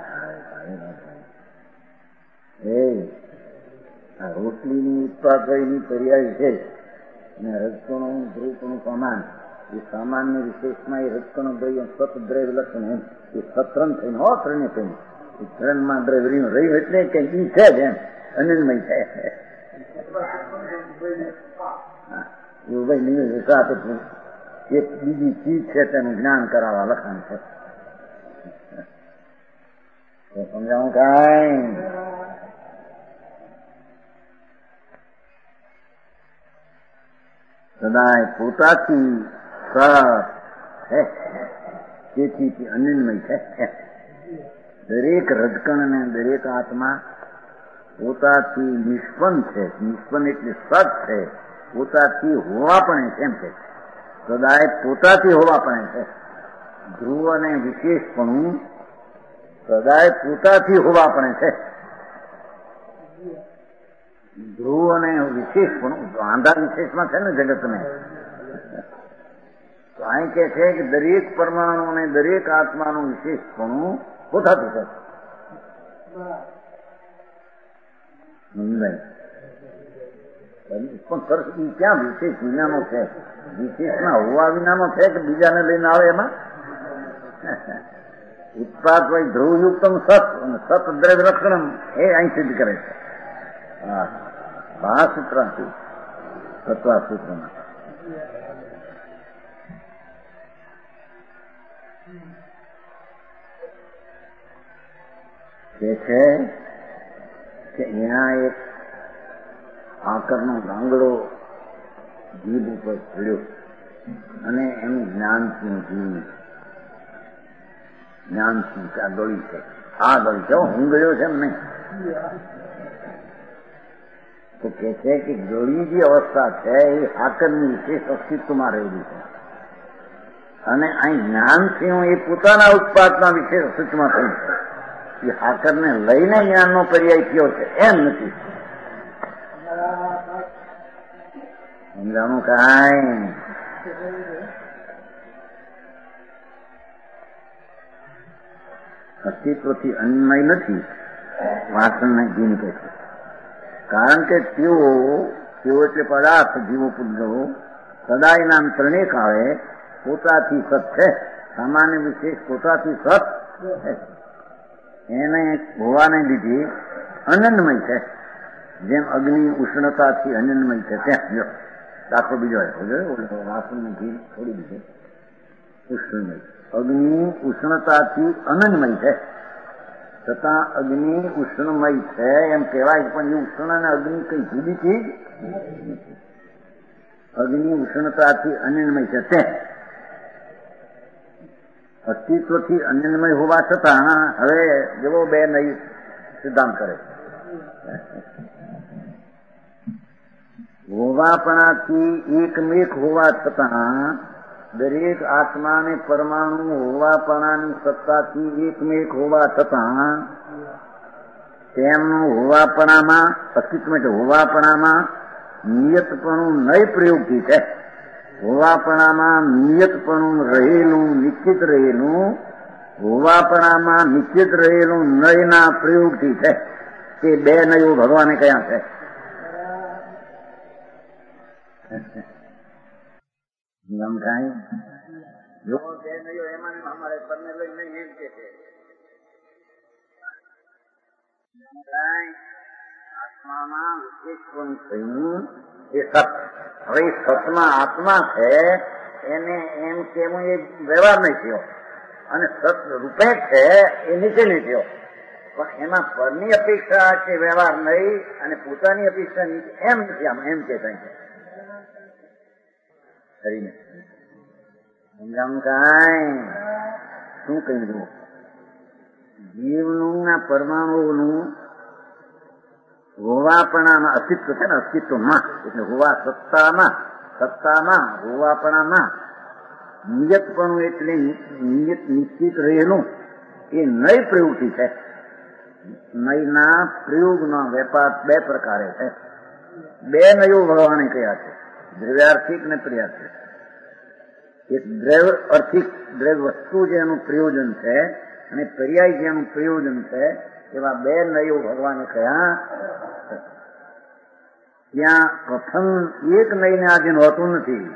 આ રોટલીની ઉત્પાદ એની પર્યાય છે અને રજકણો ધ્રુવકણું સામાન. એ સામાન્ય વિશેષમાં એ રજકણો દ્રવ્ય સતદ્રવ્ય લક્ષણ એ સત્રણ થઈને ત્રણે થઈને એ ત્રણમાં દ્રવ્ય રહ્યું એટલે કંઈક છે જ એમ અનન્યમય છે. એવું ભાઈ નિવેદ સાથે એક બીજી ચીજ છે તેનું જ્ઞાન કરાવવા લખાણ છે. સમજાવું કાંઈ? સદાય પોતાથી સત છે, તેથી અનન્યમય છે. દરેક રજકણ અને દરેક આત્મા પોતાથી નિષ્પન્ન છે. નિષ્પન્ન એટલે સત છે, પોતાથી હોવાપણે છે. એમ છે સદાય પોતાથી હોવાપણે છે. ધ્રુવ અને વિશેષપણું સદાય પોતાથી હોવાપણે છે. ધ્રુવ અને વિશેષપણું આંધા વિશેષમાં છે ને જગતને. તો અહીં કે છે કે દરેક પરમાણુ અને દરેક આત્માનું વિશેષપણું પોતાથી છે. પણ સરસ ક્યાં વિશેષ વિનાનો છે? વિશેષના હોવા વિનાનો છે કે બીજાને લઈને આવે એમાં? ઉત્પાદ હોય ધ્રુવયુક્તમ સત અને સત દ્રવ્ય લક્ષણમ એ અહીં સિદ્ધ કરે છે. હા, મહાસૂત્રથી તત્વા સૂત્રમાં કે છે કે અહીંયા એક આકરનો ગાંગડો જીભ ઉપર ચડ્યો અને એનું જ્ઞાન શું થયું? જ્ઞાન શું છે? આ ગળી છે, આ ગળી છે. હું ગયો છે એમ નહીં. તો કે છે કે ગળી જે અવસ્થા છે એ આકરની વિશેષ અસ્તિત્વમાં રહેલી છે અને અહીં જ્ઞાન થયું એ પોતાના ઉત્પાદના વિશેષ અસ્તિત્વમાં થયું છે. એ હાકરને લઈને જ્ઞાનનો પર્યાય થયો છે એમ નથી. સમજાણું કાંઈ? અસ્તિત્વથી અન્યમય નથી વાસણને જીન કહે છે. કારણ કે તેઓ એટલે પદાર્થ જીવો પુત્રો સદાયના ત્રણે કાળે પોતાથી સત છે. સામાન્ય વિશેષ પોતાથી સત છે. એને હોવાને લીધે અનન્યમય છે. જેમ અગ્નિ ઉષ્ણતાથી અનન્યમય છે તેમ જો દાખલો બીજો વાસણને ઘી થોડી દીધે ઉષ્ણમય. અગ્નિ ઉષ્ણતાથી અનન્યમય છે છતાં અગ્નિ ઉષ્ણમય છે એમ કહેવાય. પણ એ ઉષ્ણ અને અગ્નિ કઈ જુદી ચીજ? અગ્નિ ઉષ્ણતાથી અનન્યમય છે તે અસ્તિત્વથી અનન્યમય હોવા છતાં હવે જેવો બે નઈ સિદ્ધાંત કરે હોવાપણાથી એકમેક હોવા છતાં દરેક આત્મા અને પરમાણુ હોવાપણાની સત્તાથી એકમેક હોવા છતાં તેમનું હોવાપણામાં અસ્તિત્વ એટલે હોવાપણામાં નિયતપણું નય પ્રયોગથી છે. હોવાપણામાં નિયતપણું રહેલું નિશ્ચિત રહેલું હોવાપણામાં નિશ્ચિત રહેલું નયના પ્રયોગથી છે. તે બે નયો ભગવાને કયા છે? સમજાય? જો બે નયો એમાં અમારે પરને લઈને એમ કે છે આત્મામાં વિશેષ થયું એ સત. હવે સતમાં આત્મા છે એને એમ કેવું એ વ્યવહાર નહીં થયો, અને સત રૂપે છે એ નીચે નહીં થયો, પણ એમાં પરની અપેક્ષા કે વ્યવહાર નહીં અને પોતાની અપેક્ષા નીચે એમ નથી. આમ એમ કે કઈ કરીને સમજાવું કાંઈ શું કહી દઉં? જીવનું ના પરમાણુનું હોવાપણામાં અસ્તિત્વ છે ને, અસ્તિત્વમાં એટલે હોવા સત્તામાં હોવાપણામાં નિયતપણું એટલે નિયત નિશ્ચિત રહેલું એ નય પ્રવૃત્તિ છે. નયના પ્રયોગનો વેપાર બે પ્રકારે છે. બે નયો ભગવાને કહ્યા છે, દ્રવ્યાર્થિક ને પર્યાર્થિક. એક દ્રવ્ય અર્થિક દ્રવ્ય વસ્તુ જેનું પ્રયોજન છે અને પર્યાય જેનું પ્રયોજન છે, એવા બે નયો ભગવાને કહ્યા. ત્યાં પ્રથમ એક નયને આધીન હોતું નથી,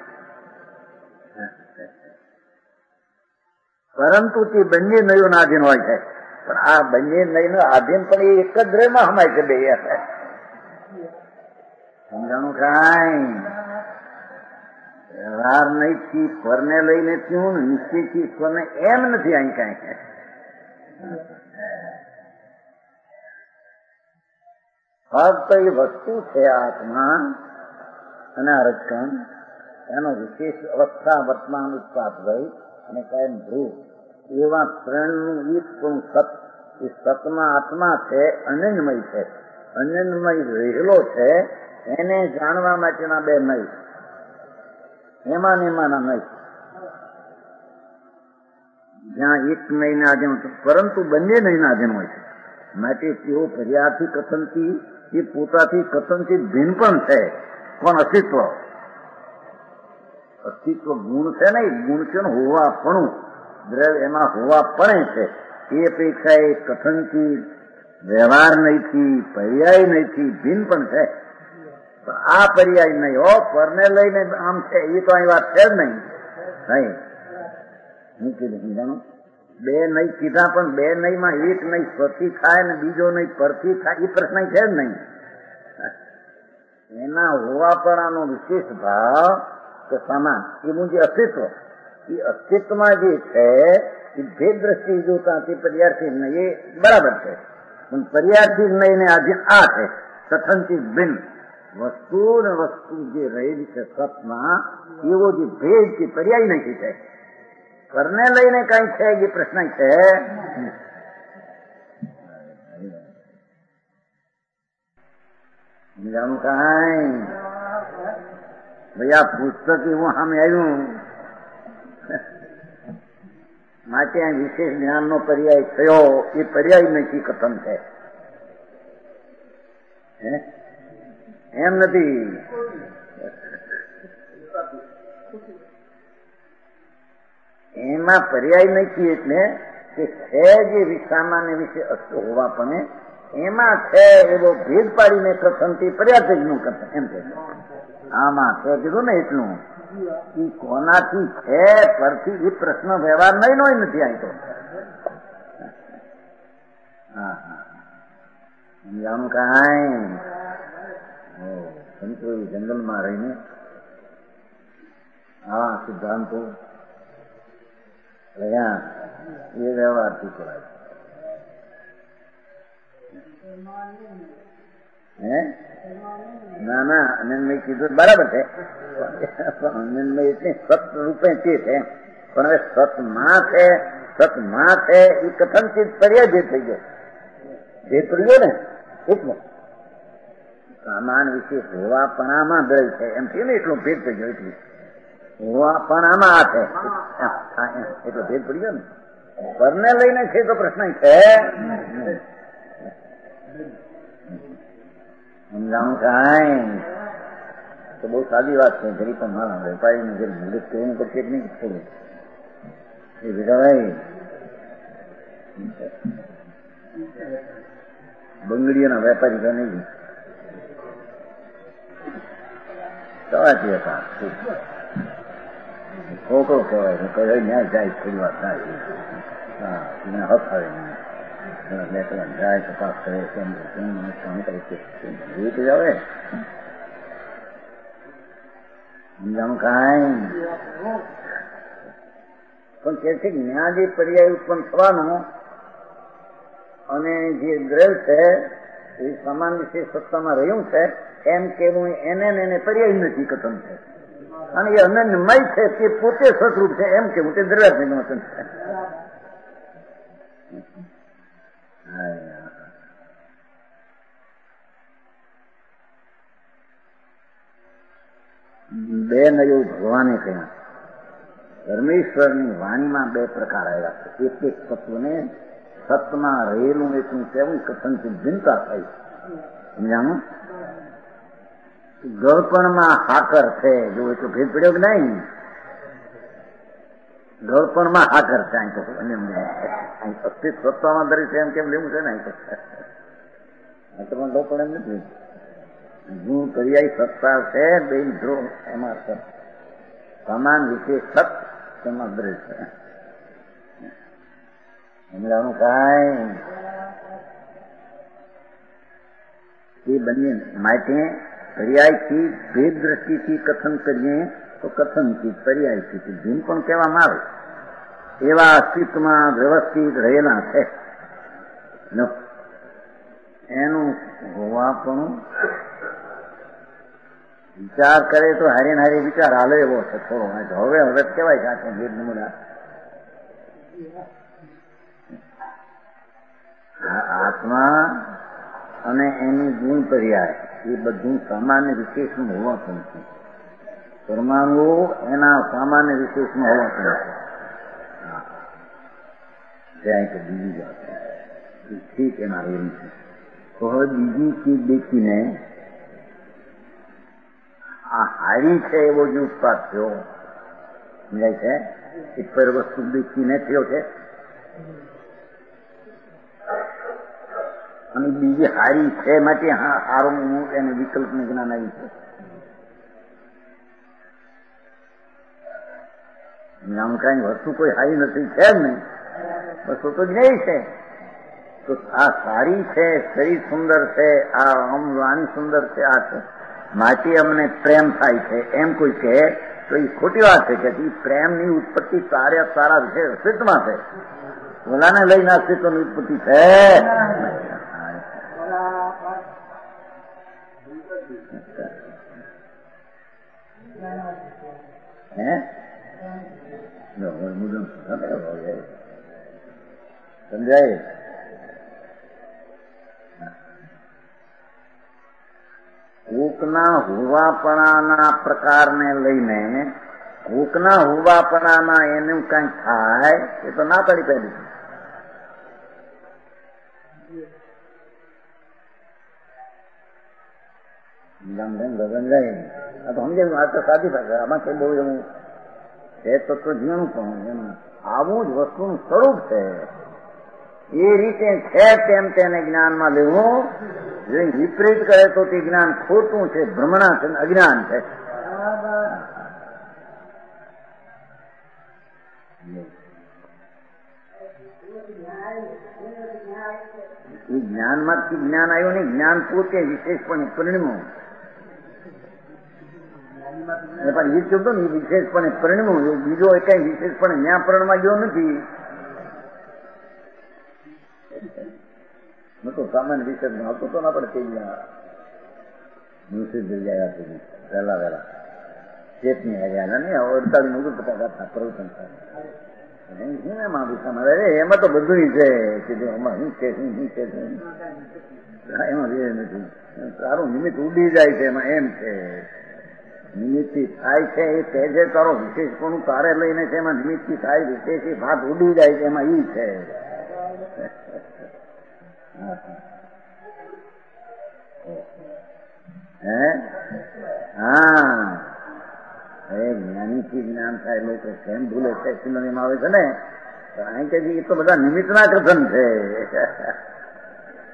પરંતુ તે બંને નયોના આધીન હોય છે. પણ આ બંને નયનો આધીન પણ એ એક જ દ્રવ્યમાં હમાય છે. બે સમજાણું કાંઈ? વ્યવહાર નહીંથી પરને લઈને થયું, નિશ્ચયથી ઈશ્વરને એમ નથી. અહીં કાંઈ ફક્ત એ વસ્તુ છે આત્મા અને આ રજકણ, એનો વિશેષ અવસ્થા વર્તમાન ઉત્પાદ ભય અને કાયમ ધ્રુવ એવા ત્રણનું એક પણ સત. એ સતમાં આત્મા છે, અનન્યમય છે, અનન્યમય રહેલો છે. એને જાણવા માટેના બે નય, એમાં ને એમાંના નય. જ્યાં એક નયના આધીન, પરંતુ બંને નયના આધીન હોય છે. માટે તેઓ પર્યાથી કથનથી એ પોતાથી કથનથી ભિન્ન પણ છે. પણ અસ્તિત્વ ગુણ છે નહીં, ગુણ છે ને હોવાપણું. દ્રવ્ય એમાં હોવાપણે છે. એ અપેક્ષા એ કથનથી, વ્યવહાર નહીંથી, પર્યાય નહીંથી ભિન્ન પણ છે. પણ આ પર્યાય નહીં હો, પરને લઈને આમ છે એ તો અહીં વાત છે જ નહીં. હું કીધું જાણું, બે નય કીધા, પણ બે નયમાં એક નય સ્વથી થાય ને બીજો નય પરથી થાય, એ પ્રશ્ન છે જ નહીં. એના હોવાપણાનો વિશેષ ભાવ કે સમાન એનું જે અસ્તિત્વ, એ અસ્તિત્વમાં જે છે એ ભેદ દ્રષ્ટિ જોતા તે પર્યાર્થી નય એ બરાબર છે. પણ પર્યાર્થી નયને આજે આ છે કથનથી ભિન્ન વસ્તુ ને વસ્તુ જે રહેલી છે સતમાં, એવો જે ભેદ છે પર્યાય નથી છે. પરને લઈને કઈ છે એ પ્રશ્ન છે. સમજાણું કાંઈ? ભાઈ આ પુસ્તક એવું સામે આવ્યું માટે આ વિશેષ જ્ઞાનનો પર્યાય થયો, એ પર્યાય નથી કથન છે. એમ નથી. એમાં પર્યાય નથી એટલે કે છે જે સામાન્ય વિશે અસ્ત હોવા પણ એમાં છે એવો ભેદ પાડીને કથનથી પર્યાપ્ત નું કથન એમ છે. આમાં છે કીધું ને એટલું. એ કોનાથી છે પરથી એ પ્રશ્ન વ્યવહાર નહીં નો નથી અહીં તો. હા હા સમજાણું કાંઈ? સંતો જંગલમાં રહીને હા સિદ્ધાંતો રહ્યા એ વ્યવહારથી કરાય. ના ના અનંતમય કીધું બરાબર છે. અનંતમય એટલે સત રૂપે તે છે, પણ હવે સતમાં છે એ કથન થી પર્યાય જે થઈ ગયો, જે પડી ને એટલું સામાન વિશેષ હોવાપણામાં દ્રય છે એમ થયું ને, એટલો ભેદ થઈ ગયો. એટલું હોવાપણામાં આ છે એટલો ભેદ પડી ગયો ને. પરને લઈને છે તો પ્રશ્ન છે. સમજાણું કાંઈ? તો બહુ સાદી વાત છે. જરી પણ મારા વેપારીને જરી મદદ કરવું પડશે કે નહીં થોડું એ વિધાભાઈ બંગડીઓના વેપારી તો નહીં. સવાથી હતા ખોખો કહેવાય છે કઈ ન્યાય જાય થોડી વાર થાય હા એને હક આવે નહીં જાય તપાસ કરે કેમ કામ કરે છે રીત જ આવે સમજાણું કાંઈ પણ કે છે જ્ઞાન જે પર્યાય ઉત્પન્ન થવાનો અને જે દ્રવ્ય છે એ સમાન વિશે સત્તામાં રહ્યું છે એમ કેવું એને પર્યાય નથી કથન છે અને એ અનન્યમય છે તે પોતે સતરૂપ છે એમ કેવું તે દ્રવ્યાત્મક વચન છે. બે નયો ભગવાને કહ્યા પરમેશ્વરની વાણીમાં બે પ્રકાર આવ્યા છે. એક એક તત્વને સતમાં રહેલું એટલું કેવું કથનથી ભિન્નતા થઈ સમજાણું. ગળપણમાં હાકર છે જો એટલો ભેદ પડ્યો કે નહીં. ગળપણમાં હાકર છે અહીં તો અસ્તિત્વ સત્તામાં દરેક છે એમ કેમ લેવું છે ને અહીં તો પણ ગળપણ એમ નથી. ગુણ પર્યાય સત્તા છે બે ધ્રો એમાં સમાન વિશેષ સત તેમાં દરેક છે સમજાવવાનું કાંઈ. એ બંને માટે પર્યાયથી ભેદ દ્રષ્ટિથી કથન કરીએ તો કથનથી પર્યાયથી ભીમ પણ કહેવામાં આવે એવા અસ્તિત્વમાં વ્યવસ્થિત રહેલા છે. એનું હોવા પણ વિચાર કરે તો હારે હારે વિચાર હાલે એવો છે થોડો. હવે કેવાય કે આ ભેદ નમૂના આત્મા અને એની ગુણ પર્યાય એ બધું સામાન્ય વિશેષનું હોવાતું નથી. પરમાણુઓ એના સામાન્ય વિશેષમાં હોવાતું નથી. બીજી વાત ઠીક એમાં રહેલું છે. તો હવે બીજી ચીજ દેખીને આ હારી છે એવો જે ઉત્પાદ થયો સમજાય છે. એક પર વસ્તુ દેખીને થયો છે અને બીજી હારી છે માટે હારું એને વિકલ્પનું જ્ઞાન આવ્યું છે. આમ કઈ વસ્તુ કોઈ હારી નથી છે જ નહીં. વસ્તુ તો જ્ઞેય છે. તો આ સારી છે શરીર સુંદર છે આ આમ વાણી સુંદર છે આ છે માટે અમને પ્રેમ થાય છે એમ કોઈ કહે તો એ ખોટી વાત છે કે પ્રેમની ઉત્પત્તિ સારા વિશે અસ્તિત્વમાં છે. ઓલાને લઈને અસ્તિત્વની ઉત્પત્તિ છે. સમજાય. કોકના હોવાપણાના પ્રકારને લઈને કોકના હોવાપણામાં એનું કઈ થાય એ તો ના પડી પહેલી ગગન જાય આ તો સમજે વાત તો સાચી થાય. આમાં કઈ બહુ એવું છે તત્વ જીવનું પણ એમ આવું જ વસ્તુનું સ્વરૂપ છે. એ રીતે છે તેમ તેને જ્ઞાનમાં લેવું. વિપરીત કરે તો તે જ્ઞાન ખોટું છે ભ્રમણા છે અજ્ઞાન છે. એ જ્ઞાનમાંથી જ્ઞાન આવ્યું નહીં. જ્ઞાન પોતે વિશેષપણે પરિણમો પણ એ શબ્દો ને વિશેષપણે પરિણમો બીજો કઈ વિશેષપણે જ્ઞાન પરિણમાં ગયો નથી. તો સામાન્ય વિશેષ આવતો તો ના પડે તે ગયા સુધી વહેલા ચેતની હરિયાણા ને 48 પ્રવચન થાય એમાં તો બધું છે કે જો આમાં શું છે શું છે એમાં એ નથી. તારું નિમિત્ત ઉડી જાય છે એમાં એમ છે નિમિત્તથી થાય છે એ તે જે તારો વિશેષપણું તારે લઈને છે એમાં નિમિત્તથી થાય વિશેષ એ ભાત ઉડી જાય છે એમાં ઈ છે. જ્ઞાનીથી જ્ઞાન થાય લોકો કેમ ભૂલે છે સિંધમાં આવે છે ને તો અહીં કે એ તો બધા નિમિત્તના કથન છે.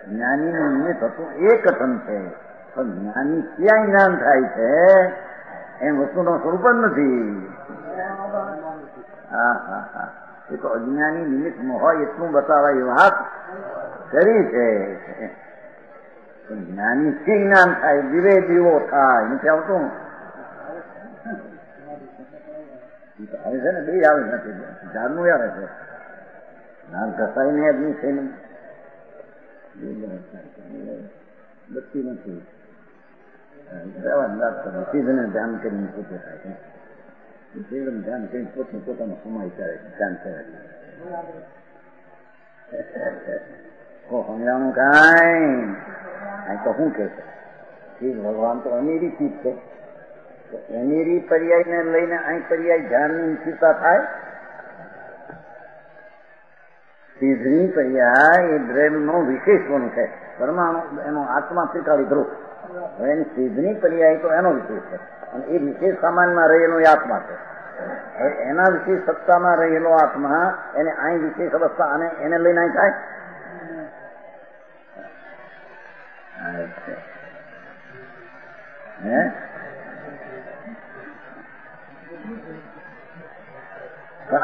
જ્ઞાનીનું નિમિત્ત હતું એ કથન છે પણ જ્ઞાની ક્યાં જ્ઞાન થાય છે એમ વસ્તુનો સ્વરૂપ જ નથી. હા હા હા, એ તો અજ્ઞાની નિમિત્ત હોય એટલું બતાવાય એ વાત કરી છે. જ્ઞાની થી જ્ઞાન થાય, દીવે દીવો થાય, નથી આવતું? આવે છે ને, બે આવે છે, ઝાડનું આવે છે, નામ ઘસાઈને અગ્નિ થઈને બચતી નથી. સીધને ધ્યાન કરીને પોતે થાય છે, સીધને ધ્યાન કરીને પોતે પોતાનો સમય કરે છે, ધ્યાન કરે છે. સમજાવવાનું કાંઈ તો શું કે છે? ભગવાન તો અમીરી ચીજ છે. અમીરી પર્યાય ને લઈને અહીં પર્યાય ધ્યાનની ચિંતા થાય. સીધની પર્યાય એ દ્રવ્યનો વિશેષ ગુણ છે. પરમાણુ એનો આત્મા સ્વીકારી ધ્રુવ. હવે એની સીધની પર્યાય તો એનો વિશેષ છે, અને એ વિશેષ સામાનમાં રહેલો એ આત્મા છે. હવે એના વિશેષ સત્તામાં રહેલો આત્મા એને અહીં વિશેષ અવસ્થા અને એને લઈને અહીં થાય. પણ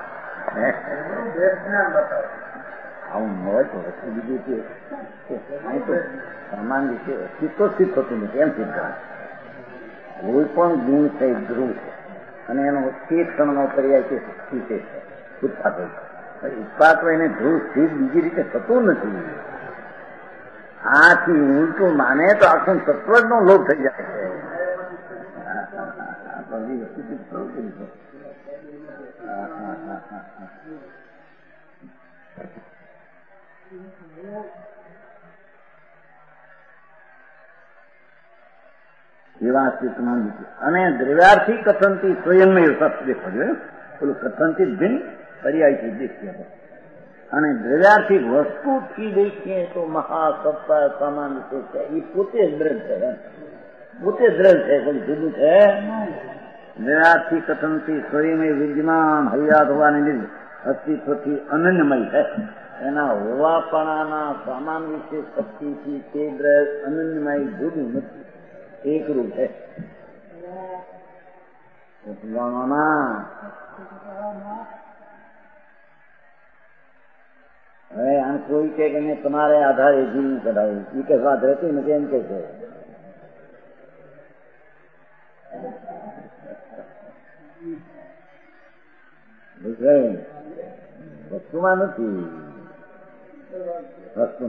આવું હોય તો વસ્તુ બીજું છે, સામાન રીતે અસ્તિત્વ સિદ્ધ થતું નથી. એમ સિદ્ધ કરે કોઈ પણ ગુણ છે ધ્રુવ છે, અને એનો એક ક્ષણનો પર્યાય છે છે ઉત્પાદ. ઉત્પાદ એને ધ્રુવ સિદ્ધ બીજી રીતે થતું નથી. આથી ઉલટું માને તો આખું તત્વ જ નો લોભ થઈ જાય છે. એવા ચિત્તમાં અને દ્રવ્યાર્થી કથનથી સ્વયંમય સત દેખો જોઈએ. પેલું કથનથી ભિન્ન પર્યાયથી દેખીએ અને દ્રવ્યાર્થી વસ્તુથી દેખીએ તો મહાસત્તા સમાન છે. એ પોતે જ દ્રવ્ય છે, પોતે દ્રવ્ય છે, કોઈ જુદું છે. દ્રવ્યાર્થી કથનથી સ્વયંમય વિદ્યમાન હૈયાત હોવાને લીધે અસ્તિત્વથી અનન્યમય છે. એના હોવાપણાના સામાન વિશે શક્તિથી તે દ્રવ્ય અનન્યમય જુદું નથી, એકરૂપ છે. હવે આમ કોઈ કે મેં તમારે આધારે જીવ કઢાવ્યું, એ કે વાત રહેતી નથી એમ કે છે. વસ્તુમાં નથી, વસ્તુ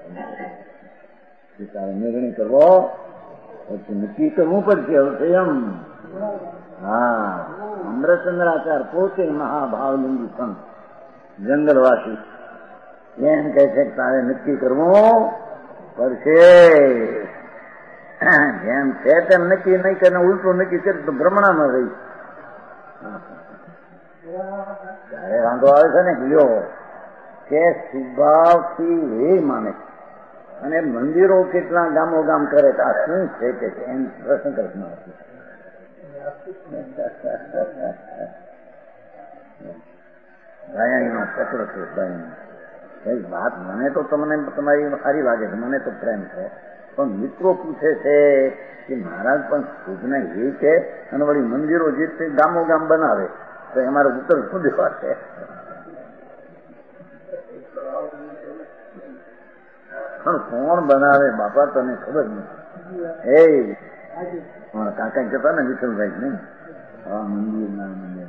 તારે નિર્ણય કરવો પછી નક્કી કરવું પડશે. હવે એમ હા, અમૃતચંદ્રાચાર પોતે મહાભાવલિંગી સંત જંગલવાસી એમ કહે છે કે તારે નક્કી કરવું પડશે. જેમ છે તેમ નક્કી નહીં કરીને ઉલટું નક્કી કરે તો ભ્રમણામાં રહી. ત્યારે વાંધો આવે છે ને લ્યો કે સ્વભાવથી એ માને છે, અને મંદિરો કેટલા ગામો ગામ કરે તો આ શું છે કે એમ પ્રશ્ન કલ્પના હતી. દયાણીનો પકડો છે. દયાણી વાત મને તો તમને તમારી સારી લાગે છે, મને તો પ્રેમ છે, પણ મિત્રો પૂછે છે કે મહારાજ પણ સૂચના એ છે અને વળી મંદિરો જે ગામો ગામ બનાવે તો અમારો ઉત્તર શું દેવા છે? કોણ બનાવે બાપા તને ખબર નથી. કાકા કહેતા ને વિઠ્ઠલભાઈ ને હા મંદિર ના મંદિર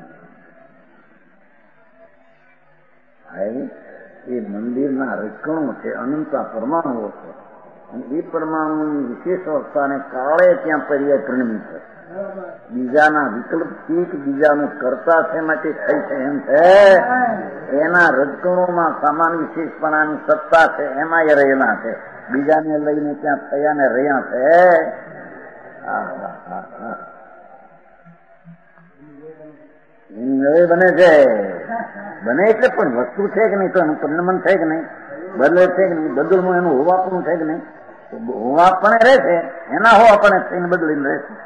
એ મંદિરના રચકણો છે, અનંતા પરમાણુઓ છે, અને એ પરમાણુની વિશેષ અવસ્થાને કાળે ત્યાં પર્યાય પરિણમી છે. બીજાના વિકલ્પથી બીજાનું કરતા છે માટે થઈ છે એમ છે. એના રજકણોમાં સામાન વિશેષપણાની સત્તા છે, એમાં એ રહેલા છે. બીજાને લઈને ત્યાં થયા ને રહ્યા છે. હવે બને છે, બને એટલે પણ વસ્તુ છે કે નહીં, તો એનું પરિણમન છે કે નહીં, બદલે છે કે નહીં, બદલમાં એનું હોવાપણું છે કે નહીં, હોવાપણે રહે છે, એના હોવાપણે થઈને બદલીને રહે છે.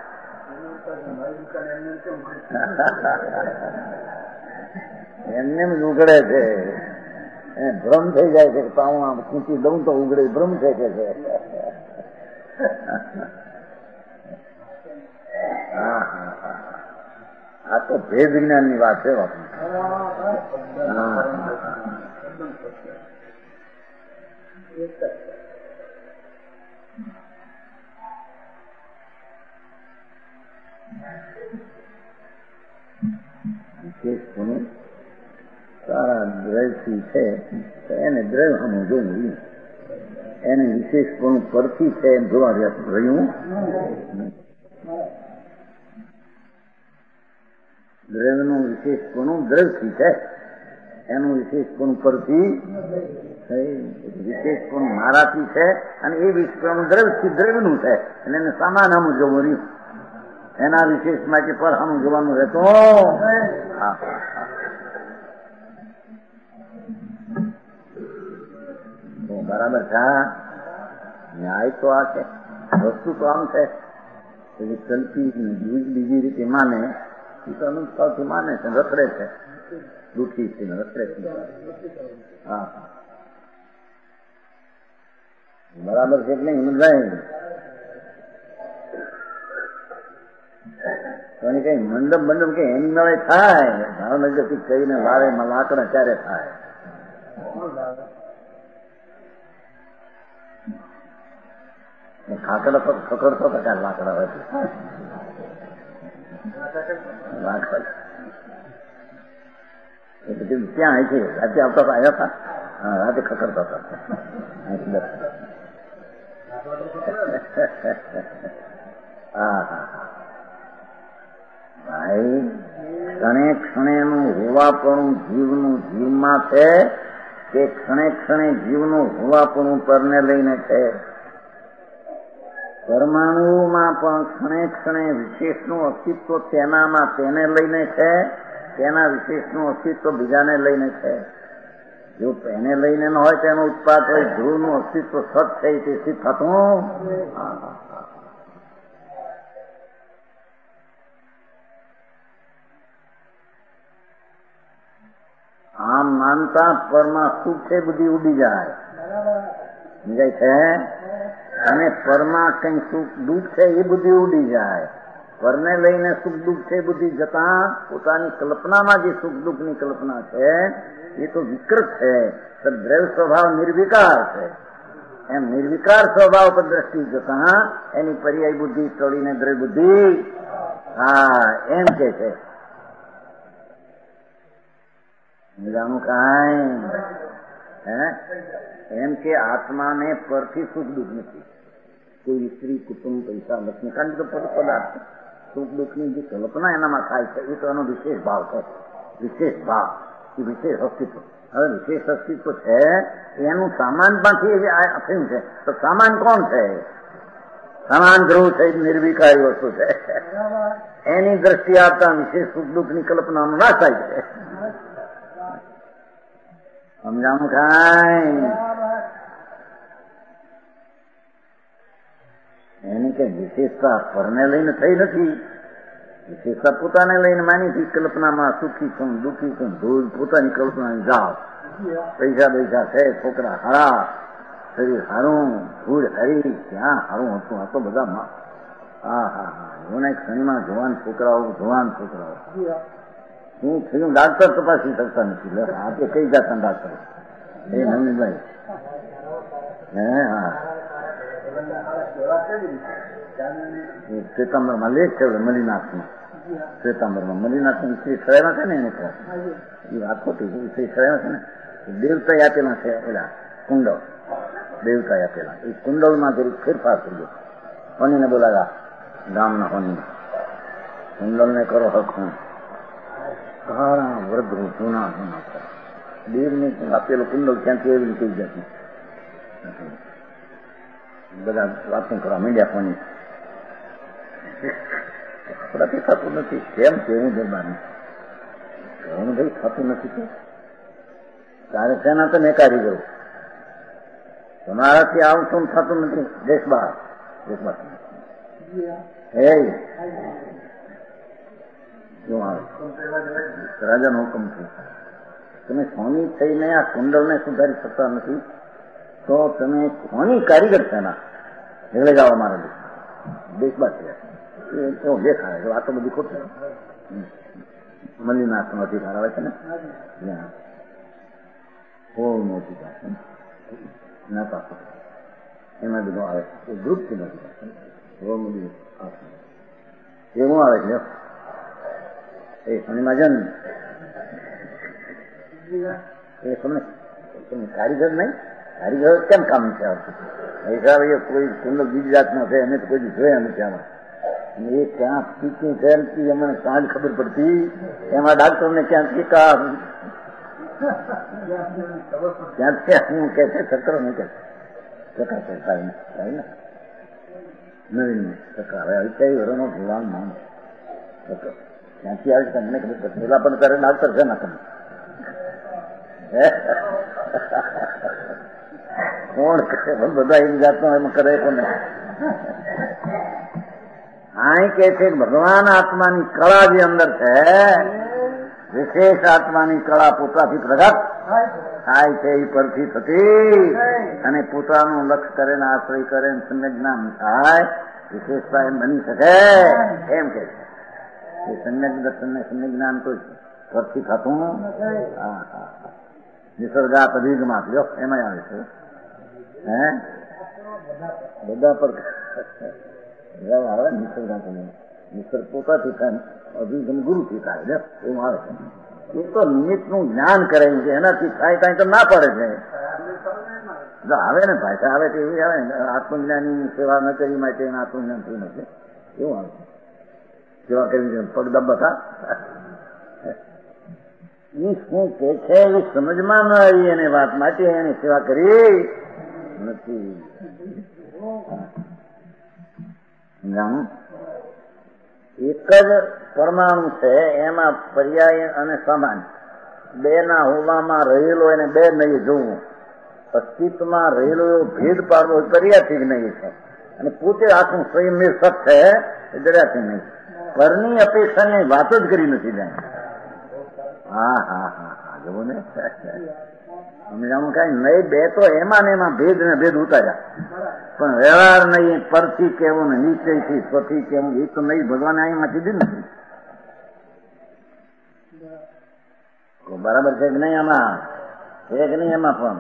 એમને ઉગડે છે, ભ્રમ થઈ જાય છે કે પાઉં આમ ખૂંચી દઉં તો ઉગડે, ભ્રમ છે કે છે. હા હા હા, આ તો ભેદ વિજ્ઞાનની વાત છે બાપુ. હા વિશેષ ગુણ સારા દ્રવ્યથી છે તો એને દ્રવ્ય હમું જોવું, એને વિશેષ ગુણ પરથી છે એમ જોવા રહ્યું. દ્રવ્યનું વિશેષ ગુણ દ્રવ્યથી છે, એનું વિશેષ ગુણ પરથી વિશેષ ગુણ મારાથી છે અને એ વિશેષ ગુણ દ્રવ્યથી દ્રવ્યનું છે એટલે એને સામાન હમું જોવું રહ્યું. એના વિશેષ માટે પર હમું જોવાનું રહેતો. બરાબર છે. ન્યાય તો આ છે, વસ્તુ તો આમ છે ચલતી બીજી રીતે માને એ તો અનુસારથી માને છે, રખડે છે, દુઃખી છે, રખડે છે. હા બરાબર છે એટલે હિંમતભાઈ કઈ મંડપ મંડપ કે એની મળે થાય ભાવનગર થી કહીને વારે લાકડા ક્યારે થાય. ખાકડા તો ખકડતો તો ક્યારે લાકડા હોય એ બધું ક્યાં છે રાતે આવતા આવ્યા હતા. હા રાતે ખકડતો હતો. હા હા ભાઈ ક્ષણે ક્ષણેનું હોવાપણું જીવનું જીવમાં છે કે ક્ષણે ક્ષણે જીવનું હોવાપણું પરને લઈને છે. પરમાણુમાં પણ ક્ષણે ક્ષણે વિશેષનું અસ્તિત્વ તેનામાં તેને લઈને છે, તેના વિશેષનું અસ્તિત્વ બીજાને લઈને છે. જો તેને લઈને ન હોય તેનો ઉત્પાદ હોય, ધ્રુવનું અસ્તિત્વ સત છે તે સિદ્ધ થતું. આમ માનતા પરમાં સુખ છે બુદ્ધિ ઉડી જાય છે અને પરમાં કઈ સુખ દુઃખ છે એ બુદ્ધિ ઉડી જાય. પરને લઈને સુખ દુઃખ છે બુદ્ધિ જતા પોતાની કલ્પનામાં જે સુખ દુઃખની કલ્પના છે એ તો વિકૃત છે. દ્રવ્ય સ્વભાવ નિર્વિકાર છે. એમ નિર્વિકાર સ્વભાવ પર દ્રષ્ટિ જતા એની પર્યાય બુદ્ધિ તોડીને દ્રવ્ય બુદ્ધિ હા એમ કે છે. જાણું કાંઈ એમ કે આત્માને પરથી સુખ દુઃખ નથી. કોઈ સ્ત્રી કુટુંબ પૈસા લક્ષ્મી કારણ કે પદાર્થ સુખ દુઃખની જે કલ્પના એનામાં થાય છે એ તો એનો વિશેષ ભાવ છે. વિશેષ ભાવ એ વિશેષ અસ્તિત્વ. હવે વિશેષ અસ્તિત્વ છે એનું સામાનમાંથી થયું છે તો સામાન કોણ છે? સમાન ધ્રુવ છે, નિર્વિકારી વસ્તુ છે. એની દ્રષ્ટિ આપતા વિશેષ સુખ દુઃખની કલ્પનાનો નાશ થાય છે. સમજાણું કાંઈ? એની કઈ વિશેષતા પરને લઈને થઈ નથી. વિશેષતા પોતાને લઈને માની કલ્પનામાં સુખી છું દુઃખી છું ધૂળ પોતાની કલ્પના જાઓ. પૈસા પૈસા છે, છોકરા હારા, શરીર હારું, ધૂળ હરી, ક્યાં હારું હતું આ તો બધા હા હા હા એવું એક શનિમાં જોવાન છોકરાઓ હું થયું ડાક્ટર તપાસી શકતા નથી. આપણે કઈ જાતના ડાક્ટર એ નવીનભાઈ હા શ્વેતાંબરમાં લેખ છે મલિનાથમાં. શ્વેતાંબરમાં મલિનાથની શ્રી સળામાં છે ને એને કહો એ વાત ખોટી શ્રી સળામાં છે ને દેવતા આપેલા છે પેલા કુંડળ દેવતા આપેલા એ કુંડળમાં જરીક ફેરફાર કર્યો. હોનીને બોલાવ્યા ગામના હોનીને કુંડળને કરો હક સારા વૃદ્ધ જૂના દેવને આપેલું કુંડળ ક્યાંથી એવી રીતે જતું બધા વાતો કરવા માંડ્યા કોની આપણાથી થતું નથી. કેમ કેવું દરબારને કહું ભાઈ થતું નથી તો તારે શેના તમે કારીગરો તમારાથી આવતું થતું નથી. દેશ બહાર રાજાનો હુકમ છે તમે સ્વામી થઈને આ કુંડળને સુધારી શકતા નથી તો તમે કોની કારીગર છે ના એટલે જાઓ અમારા દેશ બાદ તો દેખાય વાતો બધી ખોટી. મલ્લીનાથનો અધિકાર આવે છે ને, ઓળનો અધિકાર નાતા એમાં બધું આવે છે. એ ગ્રુપથી નથી ઓળનું બધું એવું આવે છે. એ શનિમાં જન એ તમને કારીગર નહીં, કારીગર કેમ કામ છે આવતું હિસાબ? એ કોઈ સુંદર બીજી જાતનો છે, એને તો કોઈ જોયા નથી આમાં. એ ક્યાં પીકી ફેલતી અમને સાંજ ખબર પડતી, એમાં ડાક્ટરને ક્યાંથી ક્યાંથી હું કે છે ચક્ર નહીં કે ચક્ર ને નવીન ચક્ર હવે અઠ્યાવીસ વર્ષનો ભગવાન નામ ચક્ર ક્યાંથી આવે છે તમને ખબર પડતી. પેલા પણ કરે ડાક્ટર છે ના તમે કોણ કરે બધા એક જાતનો એમ કરે કોને. અહીં કે છે ભગવાન આત્માની કળા જે અંદર છે, વિશેષ આત્માની કળા પોતાથી પ્રગટ થાય છે, એ પરથી થતી અને પોતાનું લક્ષ્ય કરે ને આશ્રય કરે સમ્યક જ્ઞાન થાય, વિશેષતા એમ બની શકે એમ કે છે. એ સમ્યક દર્શન ને સમ્યક જ્ઞાન તો પરથી થતું. નિસર્ગાત અભિગમાં લ્યો એમાં આવે છે. હે બધા પર આવે નિસર્ગાત નિસર્ગ પોતાથી થાય, અભિગમ ગુરુથી થાય એવું આવે છે. એ તો નિમિત્તનું જ્ઞાન કરે છે, એનાથી થાય કાંઈ તો ના પડે છે. આવે ને ભાષા આવે તો એવી આવે ને આત્મજ્ઞાની સેવા ન કરી માટે એને આત્મજ્ઞાન થયું નથી એવું આવે છે. સેવા કરી પગ દબતા એ શું કે છે એ સમજમાં ન આવી એને વાત માટે એની સેવા કરી નથી. એક જ પરમાણુ છે, એમાં પર્યાય અને સમાન બે ના હોવામાં રહેલો એને બે નહીં જોવું, અસ્તિત્વમાં રહેલો એવો ભેદ પાડવો પર્યાથી જ નહીં છે, અને પોતે આખું સ્વયં સત છે એ દરિયાથી નહીં. પરની અપેક્ષાની વાત જ કરી નથી જાય. હા હા હા હા જવો ને સમજાવું કઈ નહીં. બે તો એમાં ને એમાં ભેદ ને ભેદ ઉતાર્યા, પણ વ્યવહાર નહીં પરથી કેવું ને નિશ્ચયથી સ્વથી કેવું એ તો નહીં. ભગવાને અહીંમાં કીધું નથી. બરાબર છે કે નહીં? આમાં છે કે નહીં? એમાં પણ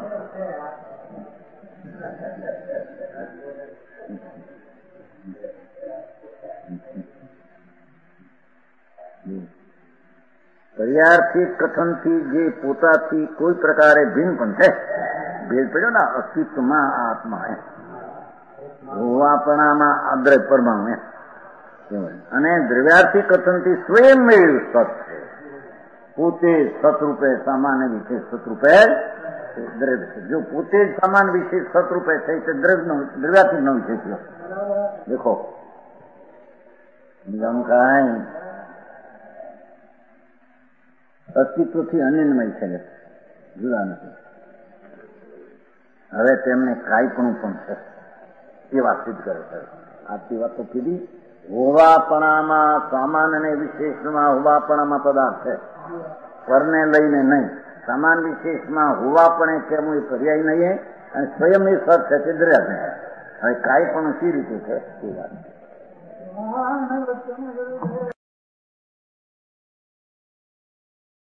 પર્યાર્થી કથનથી જે પોતાથી કોઈ પ્રકારે ભિન્ન પણ છે, ભેદ પડ્યો ને અસ્તિત્વમાં આત્મા હોવાપણામાં આદ્રય પરમાણુ અને દ્રવ્યાર્થી કથનથી સ્વયં મેળવ્યું સત છે, પોતે સતરૂપે સામાન્ય વિશેષ સતરૂપે દ્રવ્ય છે. જો પોતે જ સમાન વિશેષ સતરૂપે છે તે દ્રવ્યાથી ન વિશેષ દેખો બીજાનું કાંઈ અસ્તિત્વથી અનિર્ણય છે, જુદા નથી. હવે તેમને કાંઈપણું પણ છે એ વાત સિદ્ધ કરે છે. આટલી વાતો કીધી. હોવાપણામાં સામાન અને વિશેષમાં હોવાપણામાં પદાર્થ છે, પરને લઈને નહીં. સમાન વિશેષમાં હોવાપણે કેમ એ પર્યાય નહીં, અને સ્વયં એ સત છે તે દરિયા નહીં. હવે કાંઈ પણ સી રીતે છે એ વાત